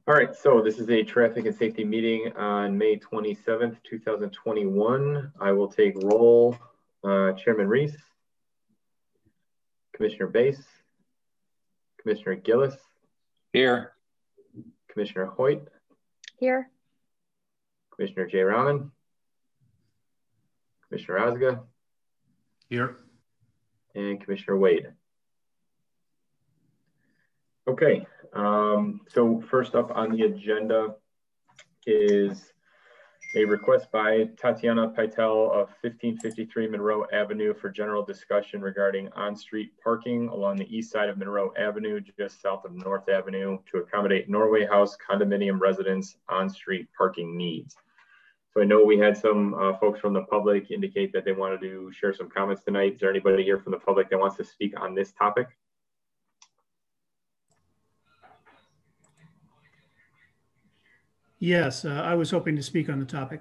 All right, so this is a traffic and safety meeting on May 27th, 2021. I will take roll. Chairman Reese, Commissioner Bass, Commissioner Gillis. Here. Commissioner Hoyt. Here. Commissioner J. Rahman. Commissioner Osga. Here. And Commissioner Wade. Okay, so first up on the agenda is a request by Tatiana Pytel of 1553 Monroe Avenue for general discussion regarding on-street parking along the east side of Monroe Avenue, just south of North Avenue, to accommodate Norway House condominium residents' on-street parking needs. So I know we had some folks from the public indicate that they wanted to share some comments tonight. Is there anybody here from the public that wants to speak on this topic? Yes, I was hoping to speak on the topic.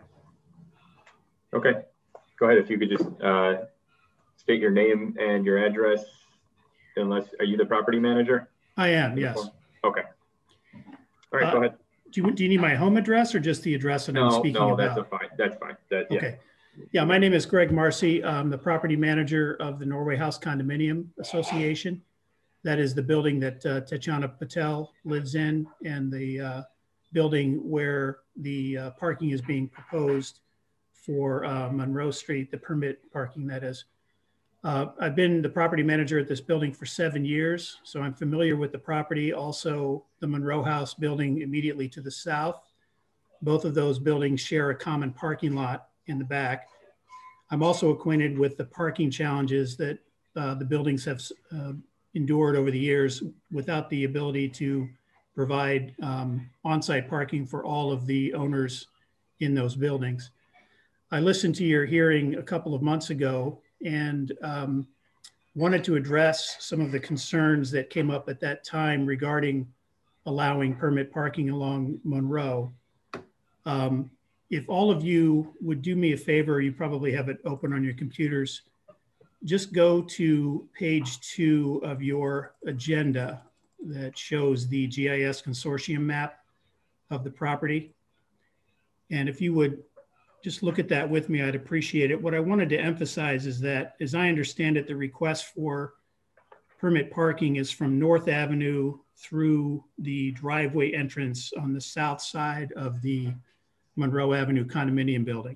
Okay, go ahead. If you could just state your name and your address, unless, are you the property manager? I am, yes. Okay. All right, go ahead. Do you need my home address or just the address that I'm speaking about? No, that's fine. That's fine. Yeah. Okay. Yeah, my name is Greg Marcy. I'm the property manager of the Norway House Condominium Association. That is the building that Tatiana Patel lives in, and the building where the parking is being proposed for Monroe Street, the permit parking, that is. I've been the property manager at this building for 7 years, so I'm familiar with the property. Also, the Monroe House building immediately to the south. Both of those buildings share a common parking lot in the back. I'm also acquainted with the parking challenges that the buildings have endured over the years without the ability to provide on-site parking for all of the owners in those buildings. I listened to your hearing a couple of months ago and wanted to address some of the concerns that came up at that time regarding allowing permit parking along Monroe. If all of you would do me a favor, you probably have it open on your computers. Just go to page 2 of your agenda that shows the GIS consortium map of the property. And if you would just look at that with me, I'd appreciate it. What I wanted to emphasize is that, as I understand it, the request for permit parking is from North Avenue through the driveway entrance on the south side of the Monroe Avenue condominium building.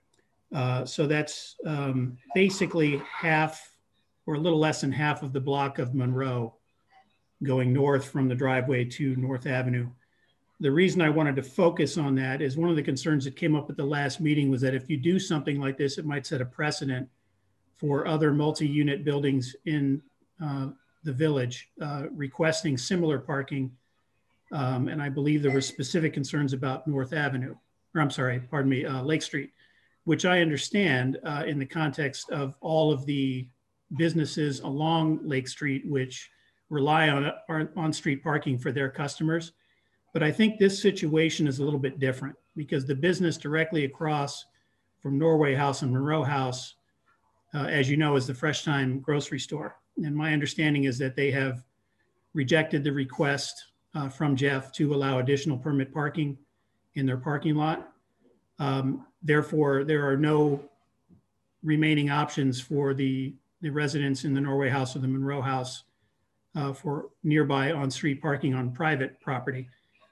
So that's basically half or a little less than half of the block of Monroe going north from the driveway to North Avenue. The reason I wanted to focus on that is one of the concerns that came up at the last meeting was that if you do something like this, it might set a precedent for other multi-unit buildings in the village requesting similar parking. And I believe there were specific concerns about North Avenue, or I'm sorry, pardon me, Lake Street, which I understand in the context of all of the businesses along Lake Street, which rely on on-street parking for their customers. But I think this situation is a little bit different because the business directly across from Norway House and Monroe House, as you know, is the Fresh Time grocery store. And my understanding is that they have rejected the request from Jeff to allow additional permit parking in their parking lot. Therefore, there are no remaining options for the residents in the Norway House or the Monroe House for nearby on-street parking on private property.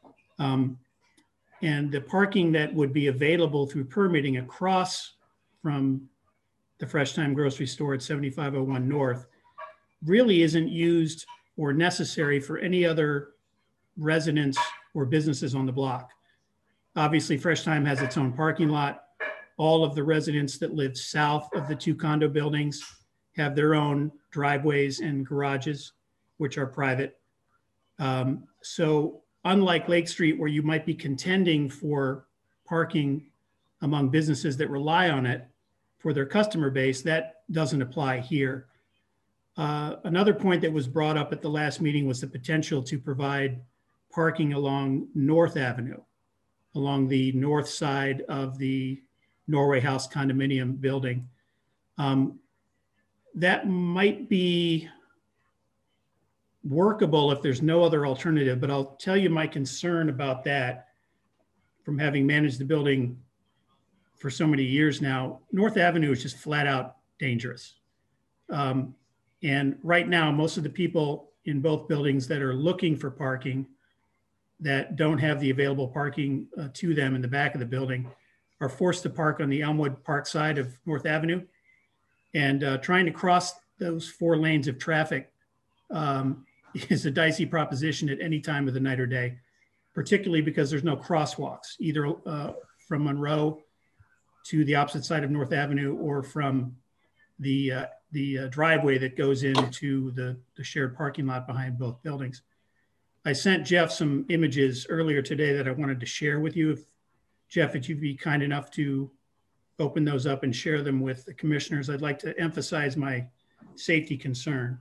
And the parking that would be available through permitting across from the Fresh Time grocery store at 7501 North really isn't used or necessary for any other residents or businesses on the block. Obviously, Fresh Time has its own parking lot. All of the residents that live south of the two condo buildings have their own driveways and garages, which are private. So unlike Lake Street, where you might be contending for parking among businesses that rely on it for their customer base, that doesn't apply here. Another point that was brought up at the last meeting was the potential to provide parking along North Avenue, along the north side of the Norway House condominium building. That might be workable if there's no other alternative, but I'll tell you my concern about that from having managed the building for so many years now. North Avenue is just flat out dangerous. And right now, most of the people in both buildings that are looking for parking that don't have the available parking to them in the back of the building are forced to park on the Elmwood Park side of North Avenue. And trying to cross those 4 lanes of traffic is a dicey proposition at any time of the night or day, particularly because there's no crosswalks, either from Monroe to the opposite side of North Avenue or from the driveway that goes into the shared parking lot behind both buildings. I sent Jeff some images earlier today that I wanted to share with you. Jeff, if you'd be kind enough to open those up and share them with the commissioners, I'd like to emphasize my safety concern.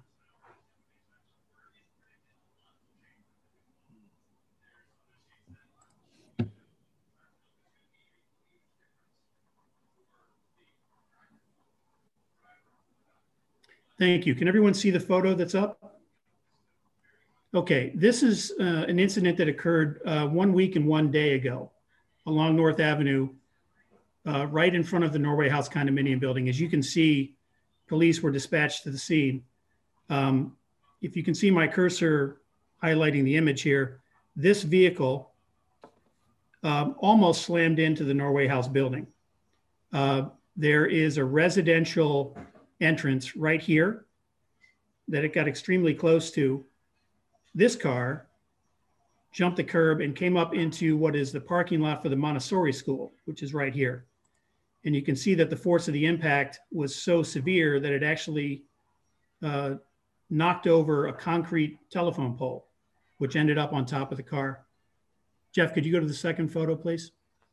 Thank you. Can everyone see the photo that's up? Okay, this is an incident that occurred 1 week and 1 day ago along North Avenue, right in front of the Norway House condominium building. As you can see, police were dispatched to the scene. If you can see my cursor highlighting the image here, this vehicle almost slammed into the Norway House building. There is a residential entrance right here that it got extremely close to. This car jumped the curb and came up into what is the parking lot for the Montessori school, which is right here. And you can see that the force of the impact was so severe that it actually knocked over a concrete telephone pole, which ended up on top of the car. Jeff, could you go to the second photo, please?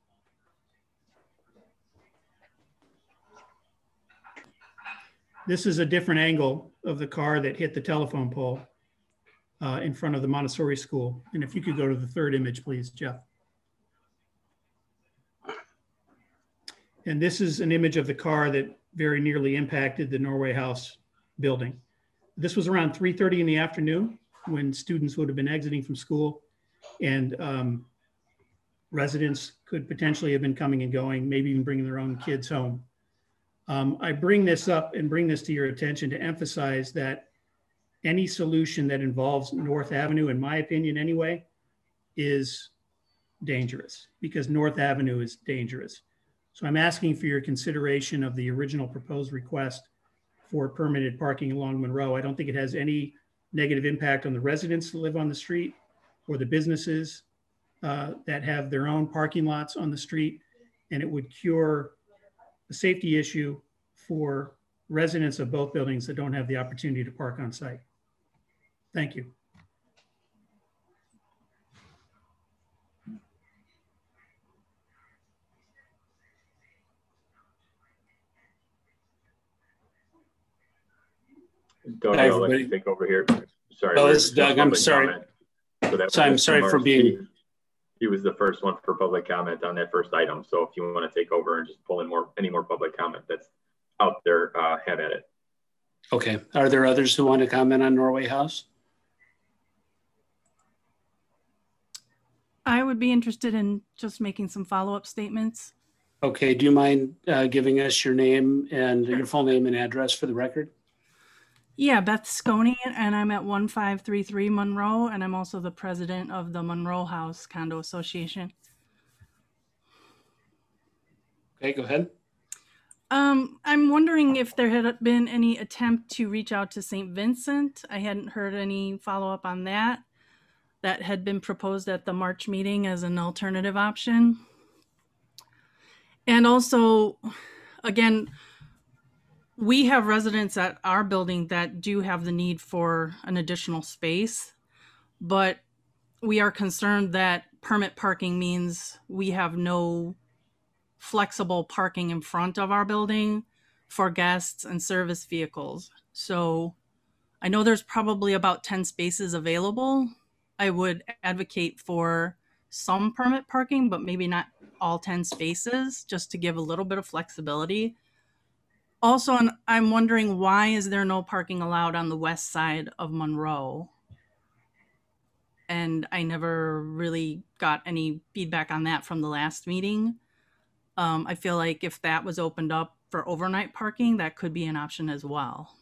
This is a different angle of the car that hit the telephone pole in front of the Montessori school. And if you could go to the third image, please, Jeff. And this is an image of the car that very nearly impacted the Norway House building. This was around 3:30 in the afternoon when students would have been exiting from school, and residents could potentially have been coming and going, maybe even bringing their own kids home. I bring this up and bring this to your attention to emphasize that any solution that involves North Avenue, in my opinion anyway, is dangerous, because North Avenue is dangerous. So I'm asking for your consideration of the original proposed request for permitted parking along Monroe. I don't think it has any negative impact on the residents that live on the street or the businesses that have their own parking lots on the street, and it would cure the safety issue for residents of both buildings that don't have the opportunity to park on site. Thank you. Doug, I'll let you take over here. Sorry. Oh, this is Doug. I'm sorry. So I'm sorry for being. He was the first one for public comment on that first item. So if you want to take over and just pull in any more public comment that's out there, have at it. Okay. Are there others who want to comment on Norway House? I would be interested in just making some follow-up statements. Okay. Do you mind giving us your name and your full name and address for the record? Yeah, Beth Sconey, and I'm at 1533 Monroe, and I'm also the president of the Monroe House Condo Association. Okay, go ahead. I'm wondering if there had been any attempt to reach out to St. Vincent. I hadn't heard any follow-up on that. That had been proposed at the March meeting as an alternative option. And also, again, we have residents at our building that do have the need for an additional space, but we are concerned that permit parking means we have no flexible parking in front of our building for guests and service vehicles. So I know there's probably about 10 spaces available. I would advocate for some permit parking, but maybe not all 10 spaces, just to give a little bit of flexibility. Also, I'm wondering, why is there no parking allowed on the west side of Monroe? and I never really got any feedback on that from the last meeting. I feel like if that was opened up for overnight parking, that could be an option as well.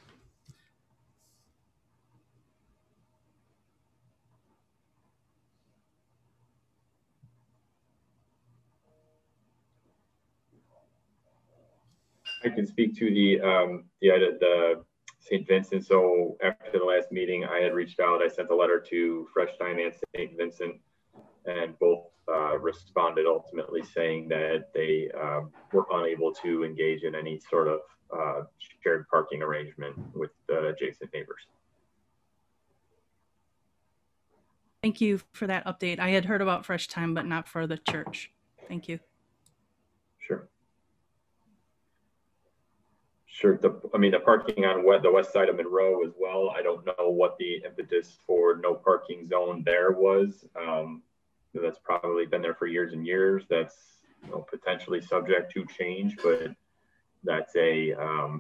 I can speak to the St. Vincent. So after the last meeting, I had reached out. I sent a letter to Fresh Time and St. Vincent, and both responded ultimately saying that they were unable to engage in any sort of shared parking arrangement with the adjacent neighbors. Thank you for that update. I had heard about Fresh Time, but not for the church. Thank you. Sure. Sure. The parking on the west side of Monroe as well. I don't know what the impetus for no parking zone there was. That's probably been there for years and years. That's potentially subject to change, but that's a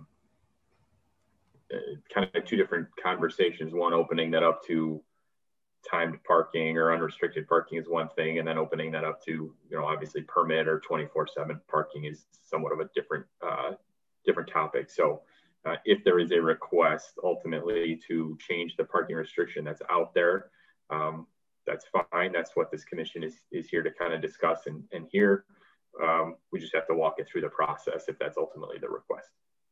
kind of two different conversations. One, opening that up to timed parking or unrestricted parking is one thing, and then opening that up to obviously permit or 24/7 parking is somewhat of a different topic. So if there is a request ultimately to change the parking restriction that's out there, that's fine. That's what this commission is here to kind of discuss and hear. We just have to walk it through the process if that's ultimately the request.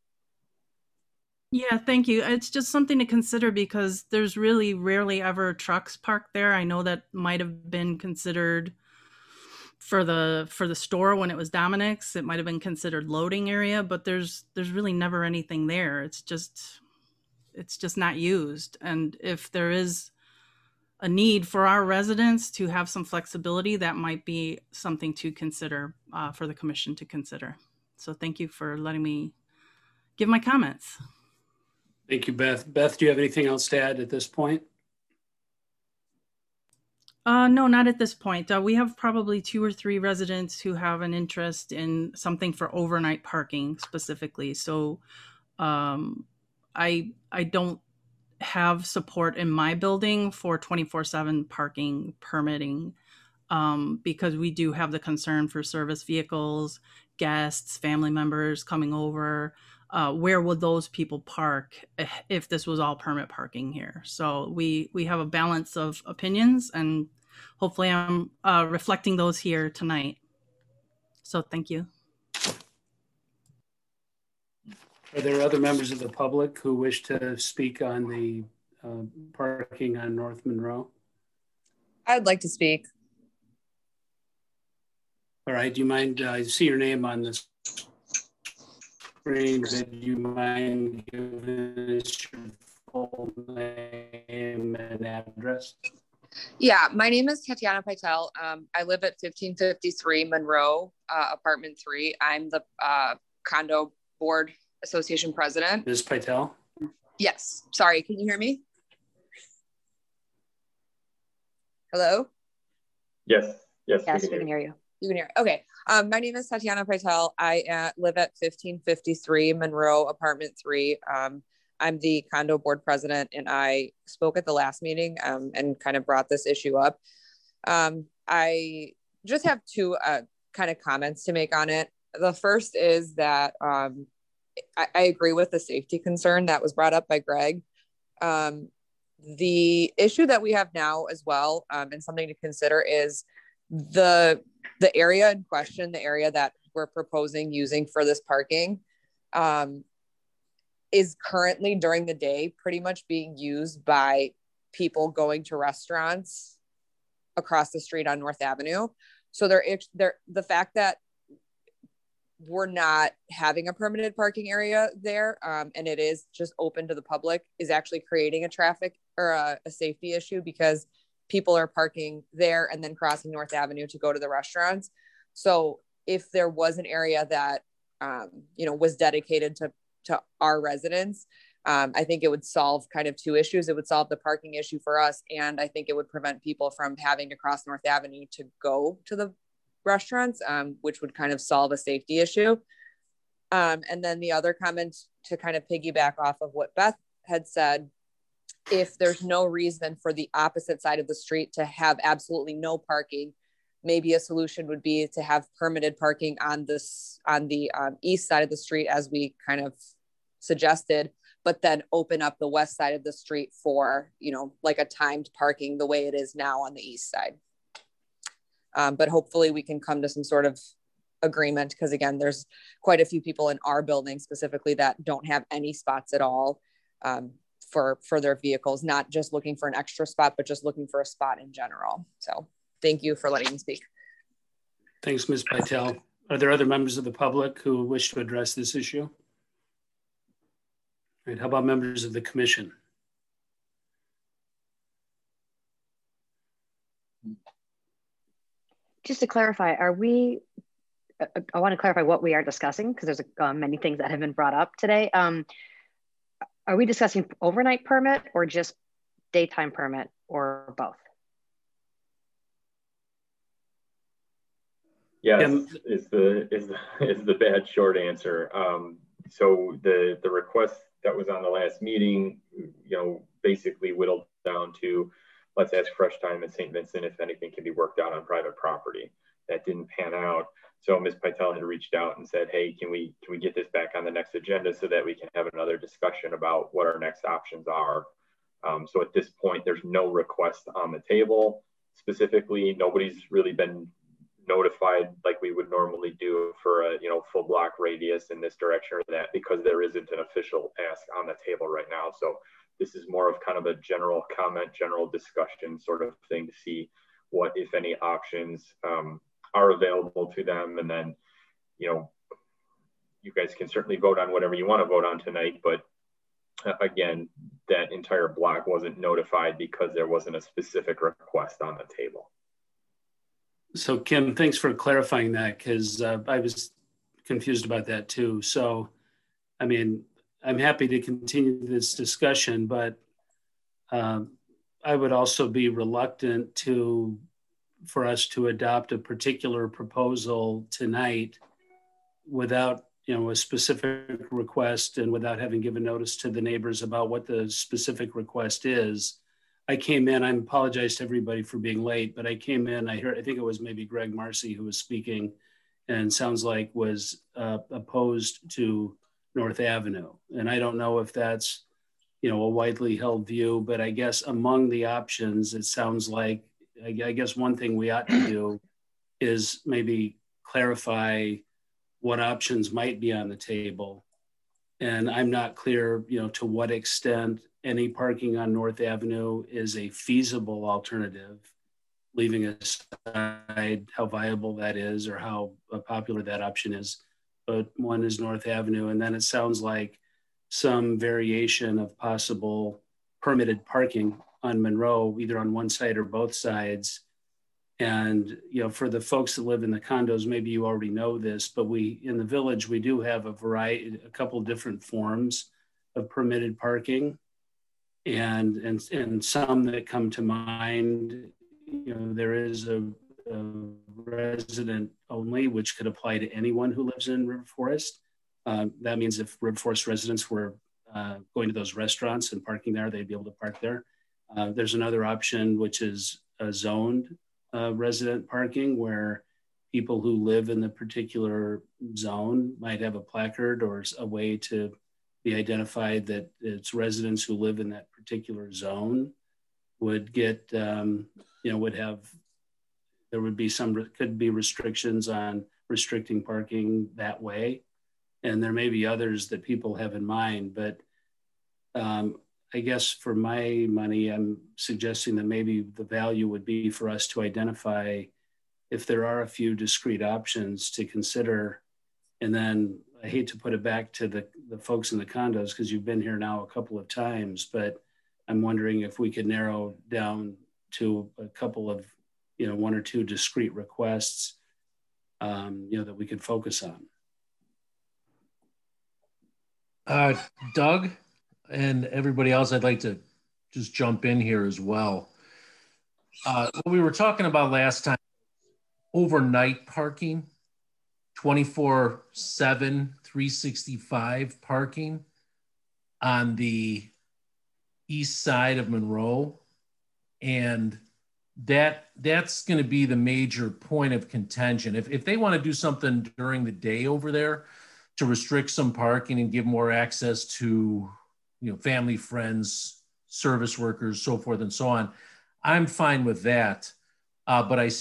Yeah, thank you. It's just something to consider because there's really rarely ever trucks parked there. I know that might have been considered for the store when it was Dominic's. It might have been considered loading area, but there's really never anything there. It's just not used. And if there is a need for our residents to have some flexibility, that might be something to consider for the commission to consider. So thank you for letting me give my comments. Thank you, Beth. Beth, do you have anything else to add at this point? No, not at this point. We have probably 2 or 3 residents who have an interest in something for overnight parking specifically. So I don't have support in my building for 24/7 parking permitting because we do have the concern for service vehicles, guests, family members coming over. Where would those people park if this was all permit parking here? So we have a balance of opinions, and hopefully I'm reflecting those here tonight. So thank you. Are there other members of the public who wish to speak on the parking on North Monroe? I'd like to speak. All right. Do you mind? I see your name on this screen. Do you mind giving us your full name and address? Yeah, my name is Tatiana Pytel. I live at 1553 Monroe, apartment 3. I'm the condo board association president. Ms. Pytel? Yes. Sorry, can you hear me? Hello? Yes, we can hear you. You can hear. Okay. My name is Tatiana Pytel. I live at 1553 Monroe, apartment 3. I'm the condo board president, and I spoke at the last meeting and kind of brought this issue up. I just have 2 kind of comments to make on it. The first is that I agree with the safety concern that was brought up by Greg. The issue that we have now as well, and something to consider, is the area in question, the area that we're proposing using for this parking, is currently during the day pretty much being used by people going to restaurants across the street on North Avenue. So the fact that we're not having a permitted parking area there, and it is just open to the public, is actually creating a traffic or a safety issue, because people are parking there and then crossing North Avenue to go to the restaurants. So if there was an area that was dedicated to our residents, I think it would solve kind of 2 issues. It would solve the parking issue for us, and I think it would prevent people from having to cross North Avenue to go to the restaurants, which would kind of solve a safety issue. And then the other comment, to kind of piggyback off of what Beth had said, if there's no reason for the opposite side of the street to have absolutely no parking, maybe a solution would be to have permitted parking on the east side of the street, as we kind of suggested, but then open up the west side of the street for, you know, like a timed parking the way it is now on the east side. But hopefully we can come to some sort of agreement, because again, there's quite a few people in our building specifically that don't have any spots at all for their vehicles, not just looking for an extra spot, but just looking for a spot in general. So thank you for letting me speak. Thanks, Ms. Pytel. Are there other members of the public who wish to address this issue? All right, how about members of the commission? Just to clarify, I want to clarify what we are discussing, because there's many things that have been brought up today. Are we discussing overnight permit or just daytime permit, or both? Yes, is the bad short answer. So the request that was on the last meeting, you know, basically whittled down to, let's ask Fresh Time in St. Vincent if anything can be worked out on private property. That didn't pan out. So Ms. Pytel had reached out and said, hey, can we get this back on the next agenda so that we can have another discussion about what our next options are. So at this point, there's no request on the table. Specifically, nobody's really been notified like we would normally do for a, you know, full block radius in this direction or that, because there isn't an official ask on the table right now. So this is more of kind of a general comment, general discussion sort of thing to see what, if any, options are available to them. And then, you know, you guys can certainly vote on whatever you want to vote on tonight, but again, that entire block wasn't notified because there wasn't a specific request on the table. So Kim, thanks for clarifying that, because I was confused about that too. So, I mean, I'm happy to continue this discussion, but I would also be reluctant for us to adopt a particular proposal tonight without, you know, a specific request and without having given notice to the neighbors about what the specific request is. I came in, I apologize to everybody for being late, but I came in, I think it was maybe Greg Marcy who was speaking, and sounds like was opposed to North Avenue. And I don't know if that's, you know, a widely held view, but I guess among the options, it sounds like, I guess one thing we ought to do is maybe clarify what options might be on the table. And I'm not clear, you know, to what extent any parking on North Avenue is a feasible alternative, leaving aside how viable that is or how popular that option is. But one is North Avenue. And then it sounds like some variation of possible permitted parking on Monroe, either on one side or both sides. And, you know, for the folks that live in the condos, maybe you already know this, but in the village, we do have a couple different forms of permitted parking. And some that come to mind, you know, there is a resident only, which could apply to anyone who lives in River Forest. That means if River Forest residents were going to those restaurants and parking there, they'd be able to park there. There's another option, which is a zoned resident parking, where people who live in the particular zone might have a placard or a way to be identified that it's residents who live in that particular zone would get, you know, there would be could be restrictions on restricting parking that way. And there may be others that people have in mind, but I guess for my money, I'm suggesting that maybe the value would be for us to identify if there are a few discrete options to consider. And then I hate to put it back to the folks in the condos, because you've been here now a couple of times, but I'm wondering if we could narrow down to a couple of, you know, one or two discrete requests, you know, that we could focus on. Doug and everybody else, I'd like to just jump in here as well. What we were talking about last time, overnight parking, 24/7, 365 parking on the east side of Monroe. And that's going to be the major point of contention. If they want to do something during the day over there to restrict some parking and give more access to, family, friends, service workers, so forth and so on, I'm fine with that. But I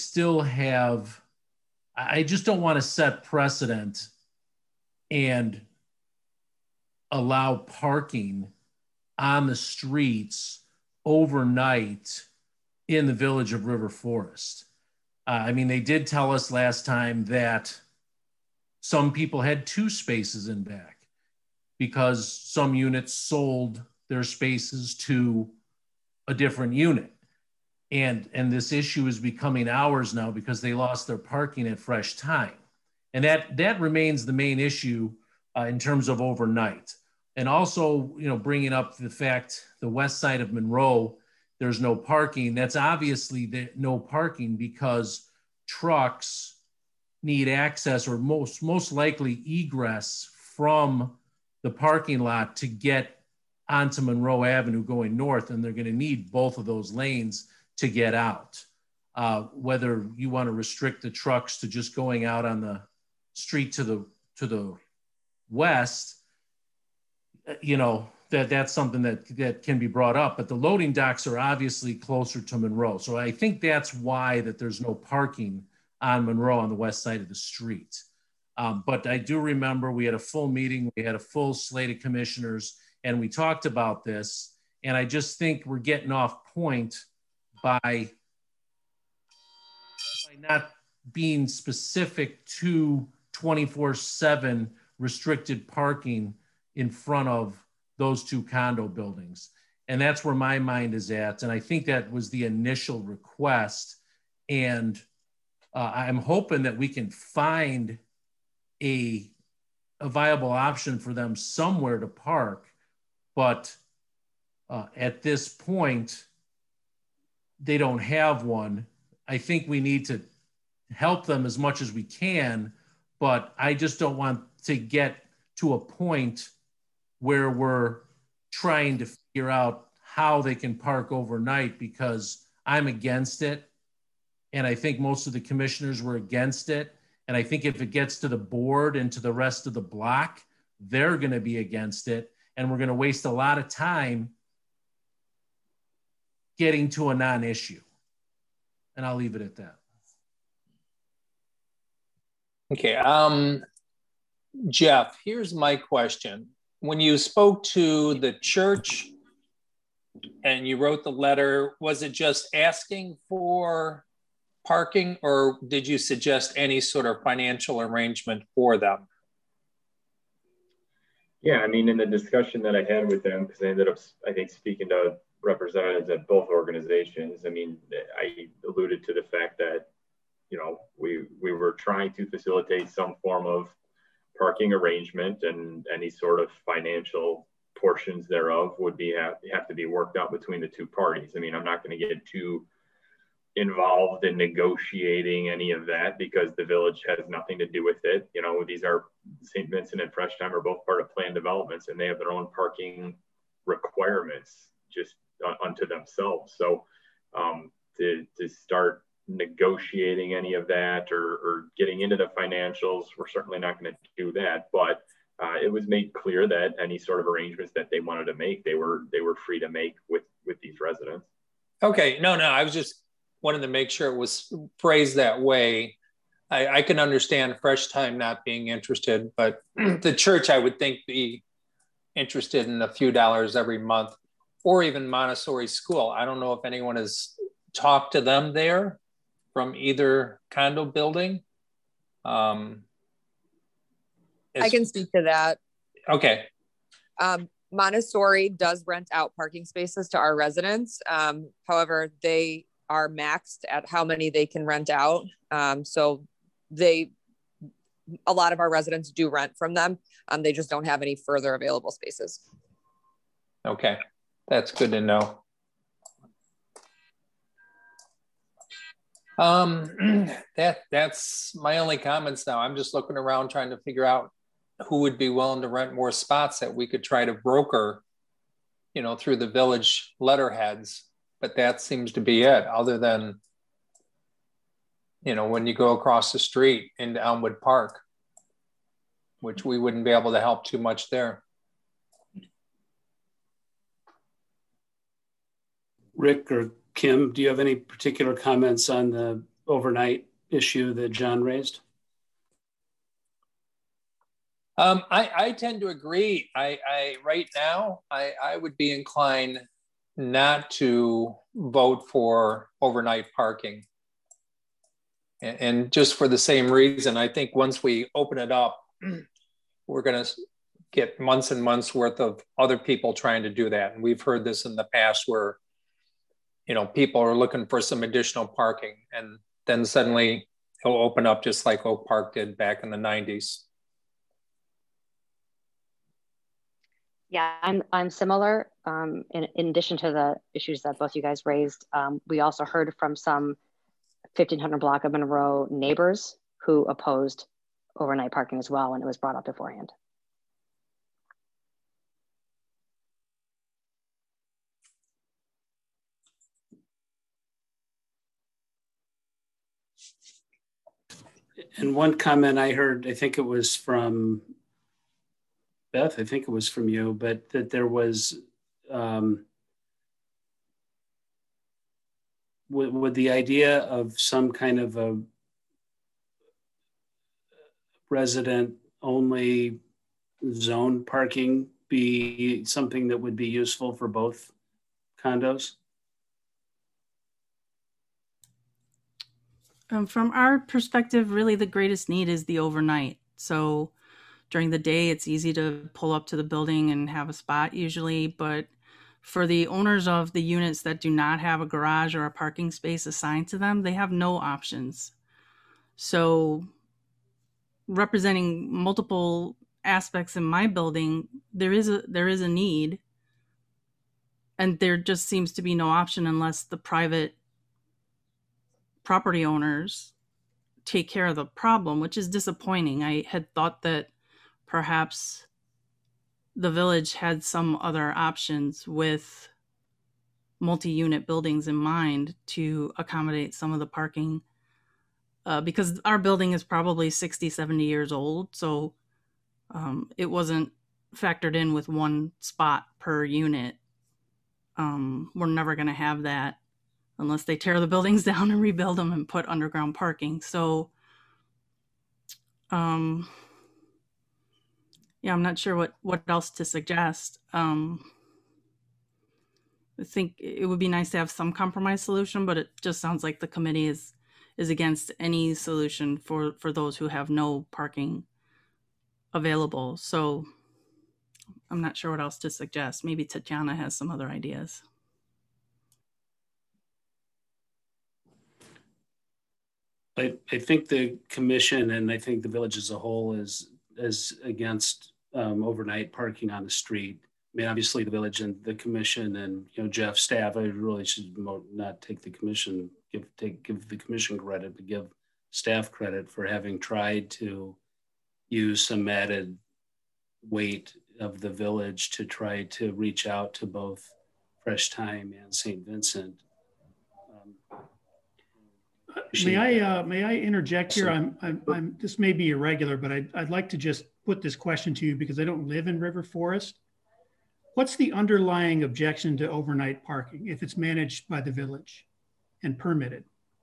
just don't want to set precedent and allow parking on the streets overnight in the village of River Forest. They did tell us last time that some people had 2 spaces in back because some units sold their spaces to a different unit. And this issue is becoming ours now because they lost their parking at Fresh Time. And that remains the main issue in terms of overnight. And also, bringing up the fact the west side of Monroe, there's no parking. That's obviously no parking because trucks need access or most likely egress from the parking lot to get onto Monroe Avenue going north, and they're going to need both of those lanes to get out. Whether you want to restrict the trucks to just going out on the street to the west, that's something that can be brought up, but the loading docks are obviously closer to Monroe. So I think that's why that there's no parking on Monroe on the west side of the street. But I do remember we had a full meeting, we had a full slate of commissioners, and we talked about this. And I just think we're getting off point by not being specific to 24/7 restricted parking in front of those 2 condo buildings. And that's where my mind is at. And I think that was the initial request. And I'm hoping that we can find a viable option for them somewhere to park. But at this point, they don't have one. I think we need to help them as much as we can, but I just don't want to get to a point where we're trying to figure out how they can park overnight, because I'm against it. And I think most of the commissioners were against it. And I think if it gets to the board and to the rest of the block, they're going to be against it. And we're going to waste a lot of time getting to a non-issue. And I'll leave it at that. Okay. Jeff, here's my question. When you spoke to the church and you wrote the letter, was it just asking for parking, or did you suggest any sort of financial arrangement for them? Yeah, in the discussion that I had with them, because I ended up, I think, speaking to representatives at both organizations, I alluded to the fact that, we were trying to facilitate some form of parking arrangement, and any sort of financial portions thereof would have to be worked out between the 2 parties. I'm not going to get too involved in negotiating any of that because the village has nothing to do with it. These are St. Vincent and Fresh Time are both part of planned developments, and they have their own parking requirements just unto themselves. So to start negotiating any of that or getting into the financials, we're certainly not going to do that. But it was made clear that any sort of arrangements that they wanted to make, they were free to make with these residents. Okay, no, I was just wanted to make sure it was phrased that way. I can understand Fresh Time not being interested, but the church, I would think, be interested in a few dollars every month, or even Montessori school. I don't know if anyone has talked to them there from either condo building. I can speak to that. Okay. Montessori does rent out parking spaces to our residents. However, they are maxed at how many they can rent out. So a lot of our residents do rent from them. They just don't have any further available spaces. Okay, that's good to know. That's my only comments now. I'm just looking around trying to figure out who would be willing to rent more spots that we could try to broker, you know, through the village letterheads, but that seems to be it, other than, you know, when you go across the street into Elmwood Park, which we wouldn't be able to help too much there. Rick or Kim, do you have any particular comments on the overnight issue that John raised? I tend to agree. Right now, I would be inclined not to vote for overnight parking. And just for the same reason, I think once we open it up, we're going to get months and months worth of other people trying to do that. And we've heard this in the past where, you know, people are looking for some additional parking, and then suddenly it'll open up just like Oak Park did back in the 90s. Yeah, I'm similar. In addition to the issues that both you guys raised, we also heard from some 1500 block of Monroe neighbors who opposed overnight parking as well when it was brought up beforehand. And one comment I heard, I think it was from Beth, I think it was from you, but that there was, would the idea of some kind of a resident only zone parking be something that would be useful for both condos? From our perspective, really the greatest need is the overnight. So during the day, it's easy to pull up to the building and have a spot usually, but for the owners of the units that do not have a garage or a parking space assigned to them, they have no options. So representing multiple aspects in my building, there is a need, and there just seems to be no option unless the private property owners take care of the problem, which is disappointing. I had thought that perhaps the village had some other options with multi-unit buildings in mind to accommodate some of the parking, because our building is probably 60, 70 years old. So it wasn't factored in with one spot per unit. We're never going to have that unless they tear the buildings down and rebuild them and put underground parking. So yeah, I'm not sure what else to suggest. I think it would be nice to have some compromise solution, but it just sounds like the committee is against any solution for those who have no parking available. So I'm not sure what else to suggest. Maybe Tatiana has some other ideas. I think the commission and I think the village as a whole is against overnight parking on the street. I mean, obviously the village and the commission and, you know, Jeff, staff, I really should not take the commission, give the commission credit, but give staff credit for having tried to use some added weight of the village to try to reach out to both Fresh Time and St. Vincent. May I interject here? I'm this may be irregular, but I'd like to just put this question to you because I don't live in River Forest. What's the underlying objection to overnight parking if it's managed by the village and permitted?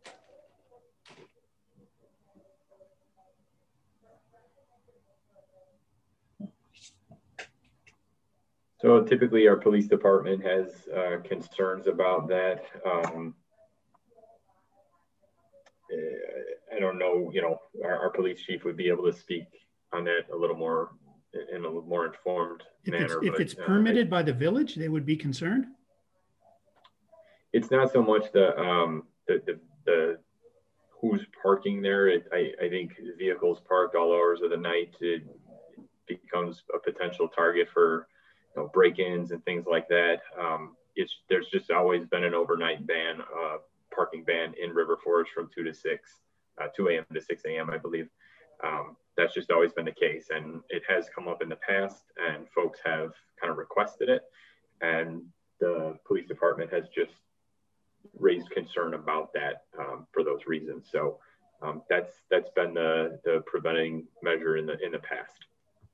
So typically our police department has concerns about that. I don't know, you know, our police chief would be able to speak on that a little more in a little more informed manner. If it's permitted by the village, they would be concerned? It's not so much the who's parking there. I think vehicles parked all hours of the night, it becomes a potential target for, you know, break-ins and things like that. There's just always been an overnight ban, parking ban in River Forest from 2 to 6, 2 a.m. to 6 a.m. I believe. That's just always been the case, and it has come up in the past, and folks have kind of requested it. And the police department has just raised concern about that for those reasons. So that's been the preventing measure in the past.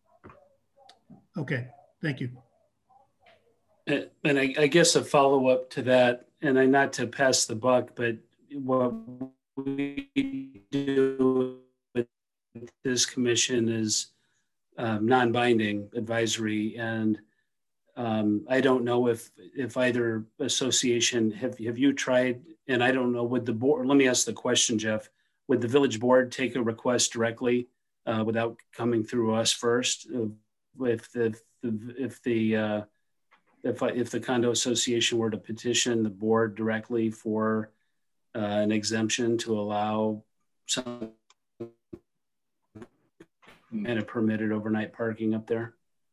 Okay, thank you. And I guess a follow-up to that, and I not to pass the buck, but what we do with this commission is non-binding advisory, and I don't know if either association have you tried, and I don't know, would the board, let me ask the question, Jeff, would the village board take a request directly without coming through us first? If the condo association were to petition the board directly for an exemption to allow some kind of permitted overnight parking up there?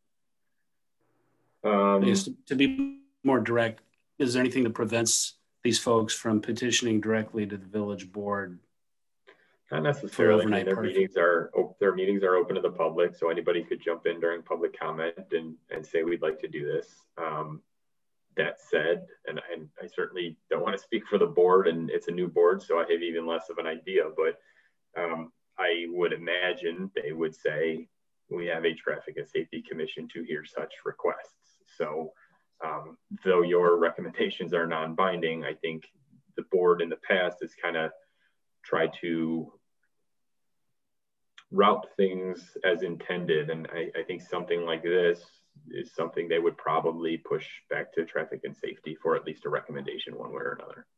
To be more direct, is there anything that prevents these folks from petitioning directly to the village board? Not necessarily. I mean, their meetings are open to the public, so anybody could jump in during public comment and say we'd like to do this. That said, and I certainly don't want to speak for the board, and it's a new board, so I have even less of an idea. But I would imagine they would say we have a traffic and safety commission to hear such requests. So though your recommendations are non-binding, I think the board in the past has kind of tried to route things as intended. And I think something like this is something they would probably push back to traffic and safety for at least a recommendation one way or another.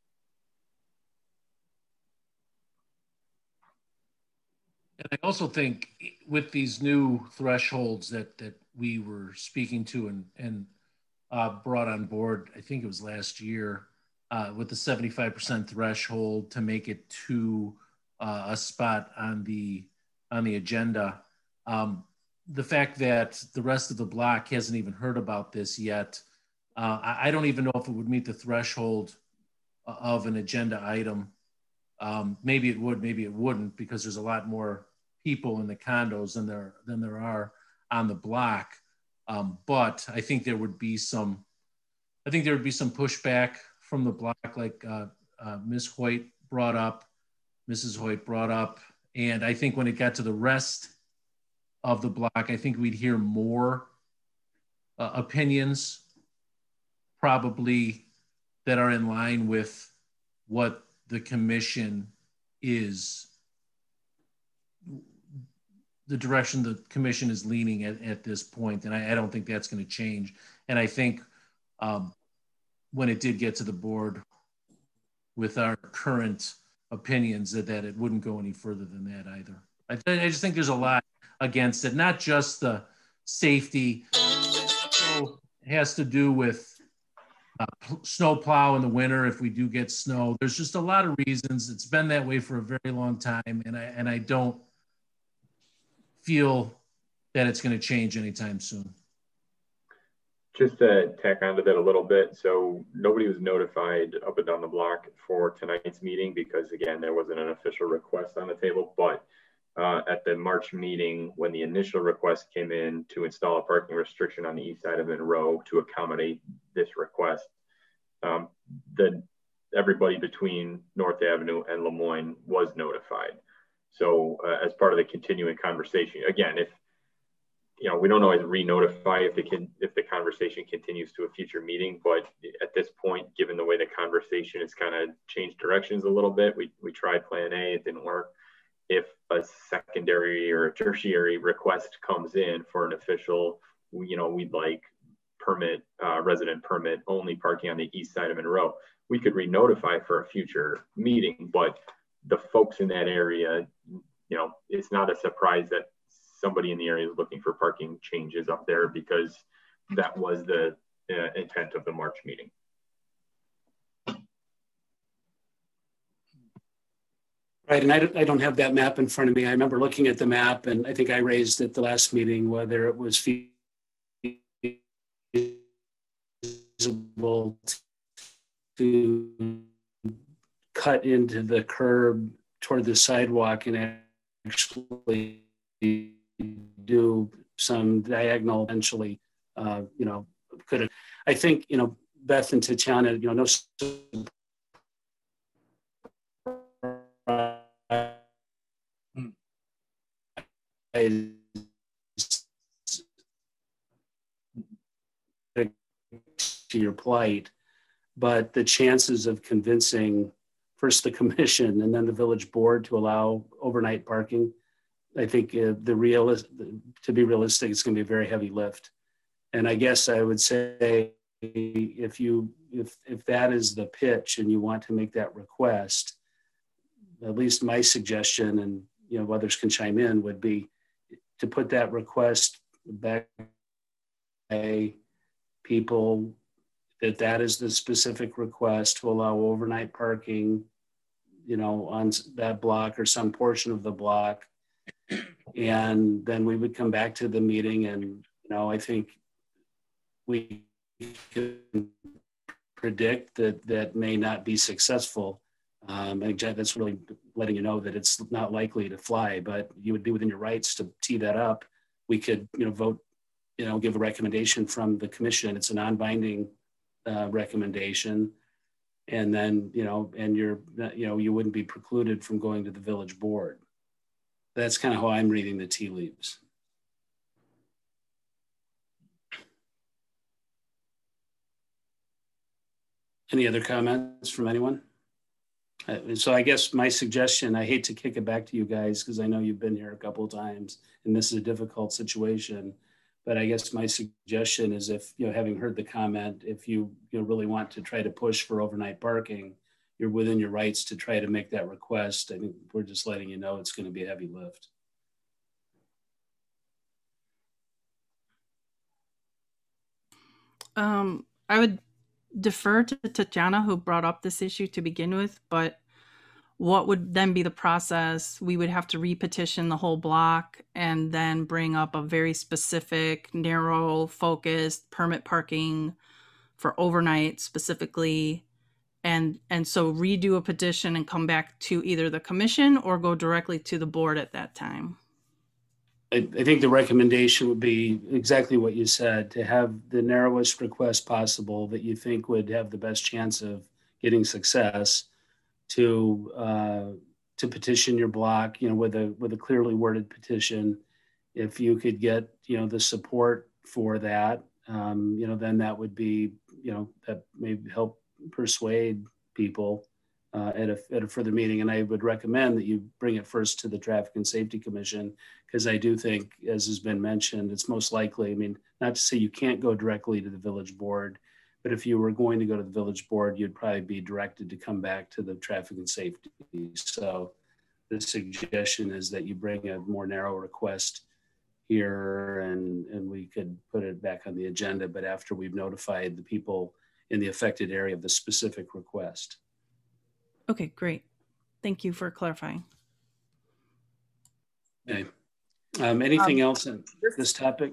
And I also think with these new thresholds that we were speaking to and brought on board, I think it was last year, with the 75% threshold to make it to a spot on the agenda. The fact that the rest of the block hasn't even heard about this yet, I don't even know if it would meet the threshold of an agenda item. Maybe it would, maybe it wouldn't, because there's a lot more people in the condos than there are on the block. But I think there would be some pushback from the block, like Mrs. Hoyt brought up, and I think when it got to the rest of the block, I think we'd hear more opinions, probably, that are in line with what the commission is, the direction the commission is leaning at this point. And I don't think that's going to change. And I think when it did get to the board with our current opinions, that it wouldn't go any further than that either. I just think there's a lot against it, not just the safety. It has to do with snow plow in the winter if we do get snow. There's just a lot of reasons. It's been that way for a very long time, and I don't feel that it's going to change anytime soon. Just to tack onto that a little bit, so nobody was notified up and down the block for tonight's meeting because, again, there wasn't an official request on the table. But at the March meeting, when the initial request came in to install a parking restriction on the east side of Monroe to accommodate this request, everybody between North Avenue and Lemoyne was notified. So as part of the continuing conversation, again, if we don't always re-notify if the conversation continues to a future meeting, but at this point, given the way the conversation has kind of changed directions a little bit, we tried plan A, it didn't work. If a secondary or a tertiary request comes in for an official, we'd like resident permit only parking on the east side of Monroe, we could re-notify for a future meeting. But the folks in that area, it's not a surprise that somebody in the area is looking for parking changes up there, because that was the intent of the March meeting. Right, and I don't have that map in front of me. I remember looking at the map, and I think I raised at the last meeting whether it was feasible to cut into the curb toward the sidewalk and actually do some diagonal, eventually, could have, I think, you know, Beth and Tatiana, you know, no to your plight, but the chances of convincing first the commission and then the village board to allow overnight parking, I think to be realistic, it's going to be a very heavy lift. And I guess I would say if that is the pitch and you want to make that request, at least my suggestion, and you know others can chime in, would be to put that request back to people that is the specific request to allow overnight parking, you know, on that block or some portion of the block. And then we would come back to the meeting, and, you know, I think we can predict that may not be successful. And that's really letting you know that it's not likely to fly, but you would be within your rights to tee that up. We could, you know, vote, you know, give a recommendation from the commission. It's a non-binding recommendation. And then, you know, and you wouldn't be precluded from going to the village board. That's kind of how I'm reading the tea leaves. Any other comments from anyone? So I guess my suggestion, I hate to kick it back to you guys because I know you've been here a couple of times and this is a difficult situation, but I guess my suggestion is, if, you know, having heard the comment, if you really want to try to push for overnight parking, you're within your rights to try to make that request. I think we're just letting you know it's going to be a heavy lift. I would defer to Tatiana, who brought up this issue to begin with, but what would then be the process? We would have to repetition the whole block and then bring up a very specific, narrow, focused permit parking for overnight specifically. And so redo a petition and come back to either the commission or go directly to the board at that time. I think the recommendation would be exactly what you said, to have the narrowest request possible that you think would have the best chance of getting success, to petition your block, you know, with a clearly worded petition. If you could get, you know, the support for that, you know, then that would be, you know, that may help persuade people at a further meeting. And I would recommend that you bring it first to the Traffic and Safety Commission, because I do think, as has been mentioned, it's most likely, I mean, not to say you can't go directly to the village board, but if you were going to go to the village board, you'd probably be directed to come back to the Traffic and Safety. So the suggestion is that you bring a more narrow request here, and we could put it back on the agenda, but after we've notified the people in the affected area of the specific request. Okay, great. Thank you for clarifying. Okay. Anything else on this topic?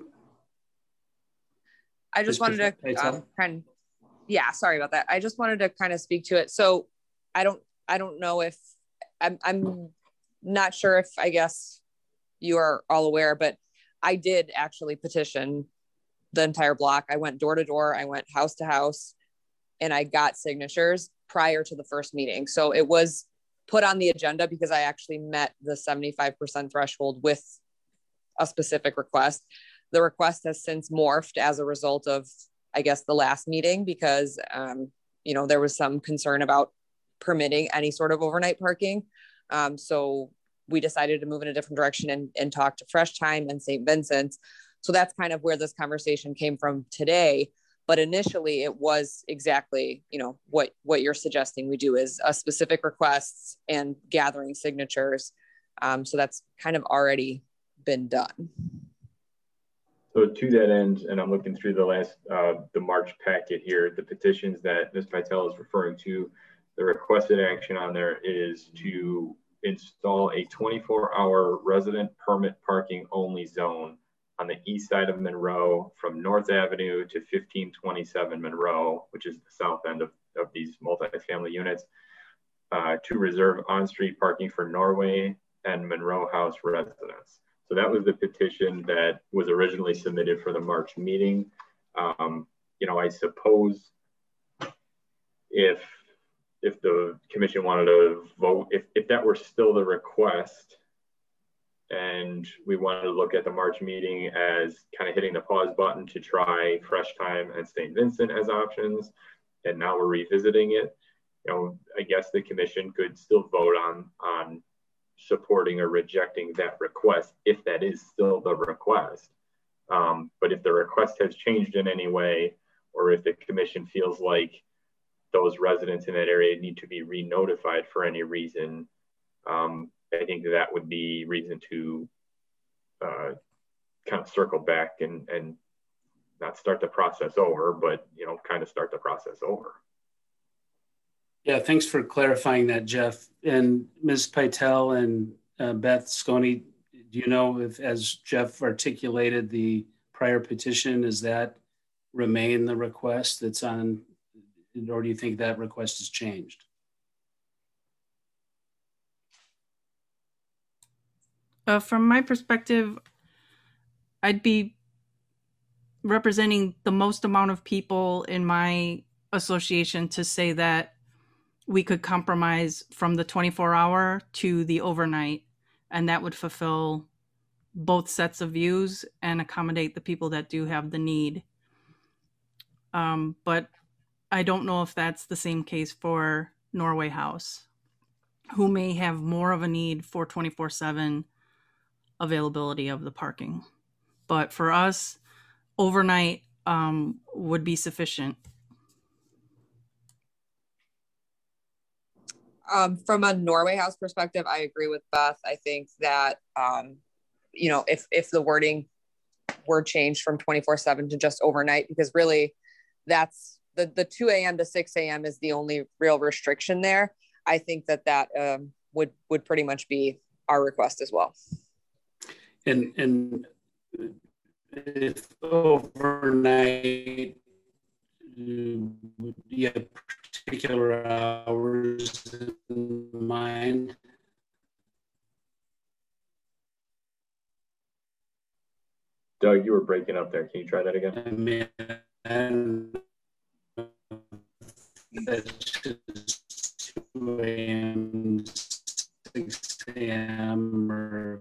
I just wanted to sorry about that. I just wanted to kind of speak to it. So I don't know if I'm not sure if, I guess you are all aware, but I did actually petition the entire block. I went door to door. I went house to house, and I got signatures prior to the first meeting. So it was put on the agenda because I actually met the 75% threshold with a specific request. The request has since morphed as a result of, I guess, the last meeting, because, you know, there was some concern about permitting any sort of overnight parking. So we decided to move in a different direction and talk to Fresh Time and St. Vincent's. So that's kind of where this conversation came from today. But initially it was exactly, you know, what you're suggesting we do, is a specific requests and gathering signatures. So that's kind of already been done. So to that end, and I'm looking through the March packet here, the petitions that Ms. Pytel is referring to, the requested action on there is to install a 24-hour resident permit parking only zone on the east side of Monroe from North Avenue to 1527 Monroe, which is the south end of these multifamily units, to reserve on-street parking for Norway and Monroe House residents. So that was the petition that was originally submitted for the March meeting. you know, I suppose if the commission wanted to vote, if that were still the request, and we wanted to look at the March meeting as kind of hitting the pause button to try Fresh Time and St. Vincent as options, and now we're revisiting it, you know, I guess the commission could still vote on supporting or rejecting that request if that is still the request. But if the request has changed in any way, or if the commission feels like those residents in that area need to be re-notified for any reason, I think that would be reason to kind of circle back and not start the process over, but, you know, kind of start the process over. Yeah, thanks for clarifying that, Jeff. And Ms. Pytel and Beth Sconey, do you know if, as Jeff articulated the prior petition, does that remain the request that's on, or do you think that request has changed? From my perspective, I'd be representing the most amount of people in my association to say that we could compromise from the 24-hour to the overnight, and that would fulfill both sets of views and accommodate the people that do have the need. But I don't know if that's the same case for Norway House, who may have more of a need for 24/7 availability of the parking. But for us, overnight would be sufficient. From a Norway House perspective, I agree with Beth. I think that, you know, if the wording were changed from 24/7 to just overnight, because really that's the 2 a.m. to 6 a.m. is the only real restriction there. I think that would pretty much be our request as well. And if overnight, do you have particular hours in mind? Doug, you were breaking up there. Can you try that again? I mean, that's just 2 a.m., 6 a.m. or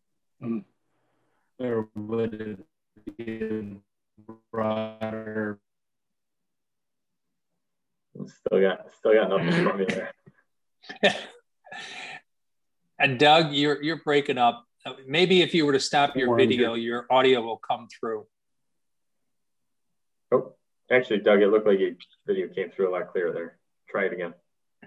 would it be broader? Still got nothing from you there. And Doug, you're breaking up. Maybe if you were to stop your video, your audio will come through. Oh, actually, Doug, it looked like your video came through a lot clearer there. Try it again.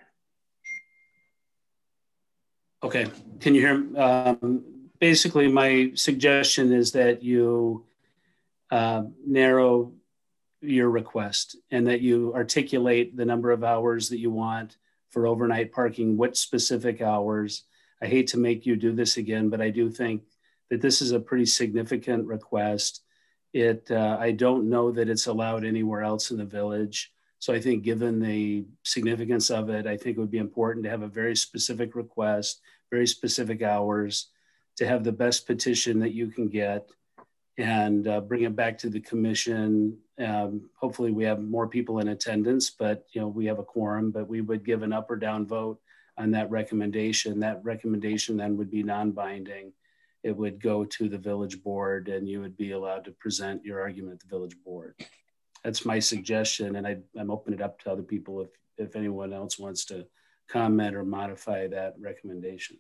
Okay, can you hear? Basically, my suggestion is that you narrow your request and that you articulate the number of hours that you want for overnight parking, what specific hours. I hate to make you do this again, but I do think that this is a pretty significant request. I don't know that it's allowed anywhere else in the village. So I think given the significance of it, I think it would be important to have a very specific request, very specific hours, to have the best petition that you can get and bring it back to the commission. Hopefully we have more people in attendance, but we have a quorum, but we would give an up or down vote on that recommendation. That recommendation then would be non-binding. It would go to the village board and you would be allowed to present your argument at the village board. That's my suggestion, and I'm opening it up to other people if anyone else wants to comment or modify that recommendation.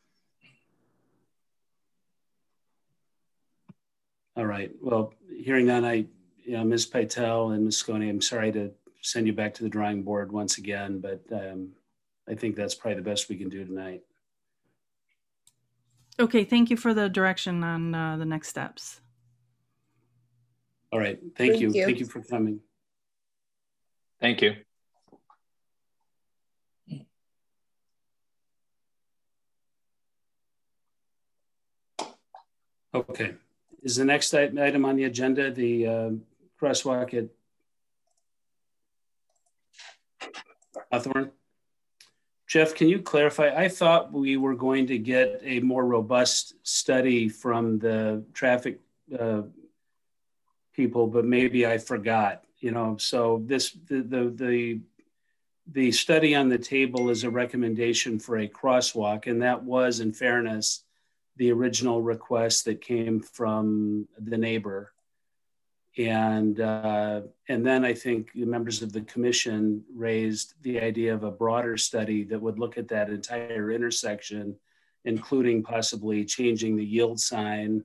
All right, well, hearing that, Ms. Pytel and Ms. Sconey, I'm sorry to send you back to the drawing board once again, but I think that's probably the best we can do tonight. Okay, thank you for the direction on the next steps. All right, thank you. Thank you for coming. Thank you. Okay, is the next item on the agenda the crosswalk at Hawthorne? Jeff, can you clarify? I thought we were going to get a more robust study from the traffic people, but maybe I forgot. you know, so the study on the table is a recommendation for a crosswalk, and that was, in fairness, the original request that came from the neighbor. And then I think the members of the commission raised the idea of a broader study that would look at that entire intersection, including possibly changing the yield sign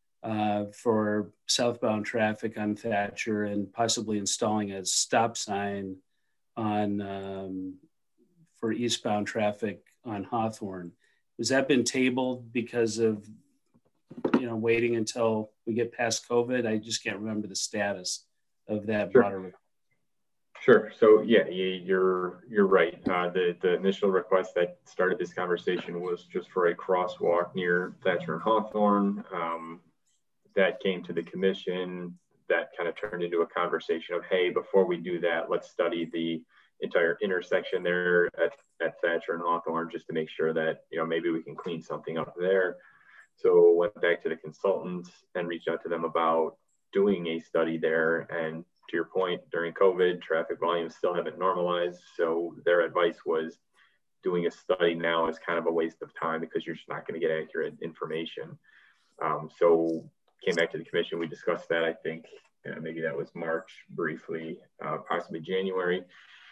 for southbound traffic on Thatcher, and possibly installing a stop sign on for eastbound traffic on Hawthorne. Has that been tabled because of, you know, waiting until we get past COVID? I just can't remember the status of that broader. Sure. So yeah, you're right. The initial request that started this conversation was just for a crosswalk near Thatcher and Hawthorne. That came to the commission. That kind of turned into a conversation of, hey, before we do that, let's study the entire intersection there at Thatcher and Hawthorne, just to make sure that, you know, maybe we can clean something up there. So went back to the consultants and reached out to them about doing a study there. And to your point, during COVID, traffic volumes still haven't normalized. So their advice was doing a study now is kind of a waste of time because you're just not going to get accurate information. So came back to the commission, we discussed that, I think, maybe that was March briefly, possibly January.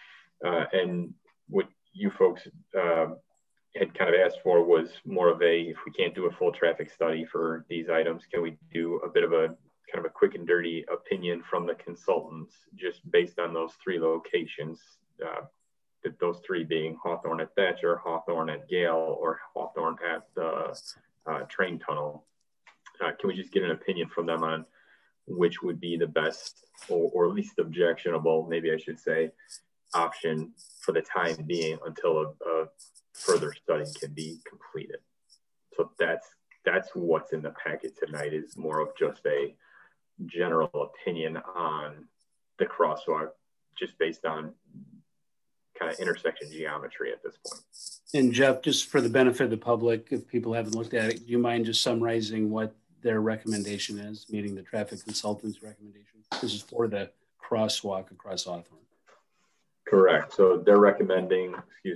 And what you folks had kind of asked for was more of a, if we can't do a full traffic study for these items, can we do a bit of a kind of a quick and dirty opinion from the consultants, just based on those three locations, those three being Hawthorne at Thatcher, Hawthorne at Gale, or Hawthorne at the train tunnel. Can we just get an opinion from them on which would be the best or least objectionable, maybe I should say, option for the time being until a further study can be completed? So that's what's in the packet tonight, is more of just a general opinion on the crosswalk, just based on kind of intersection geometry at this point. And Jeff, just for the benefit of the public, if people haven't looked at it, do you mind just summarizing what their recommendation is, meaning the traffic consultant's recommendation? This is for the crosswalk across Hawthorne. Correct. So they're recommending,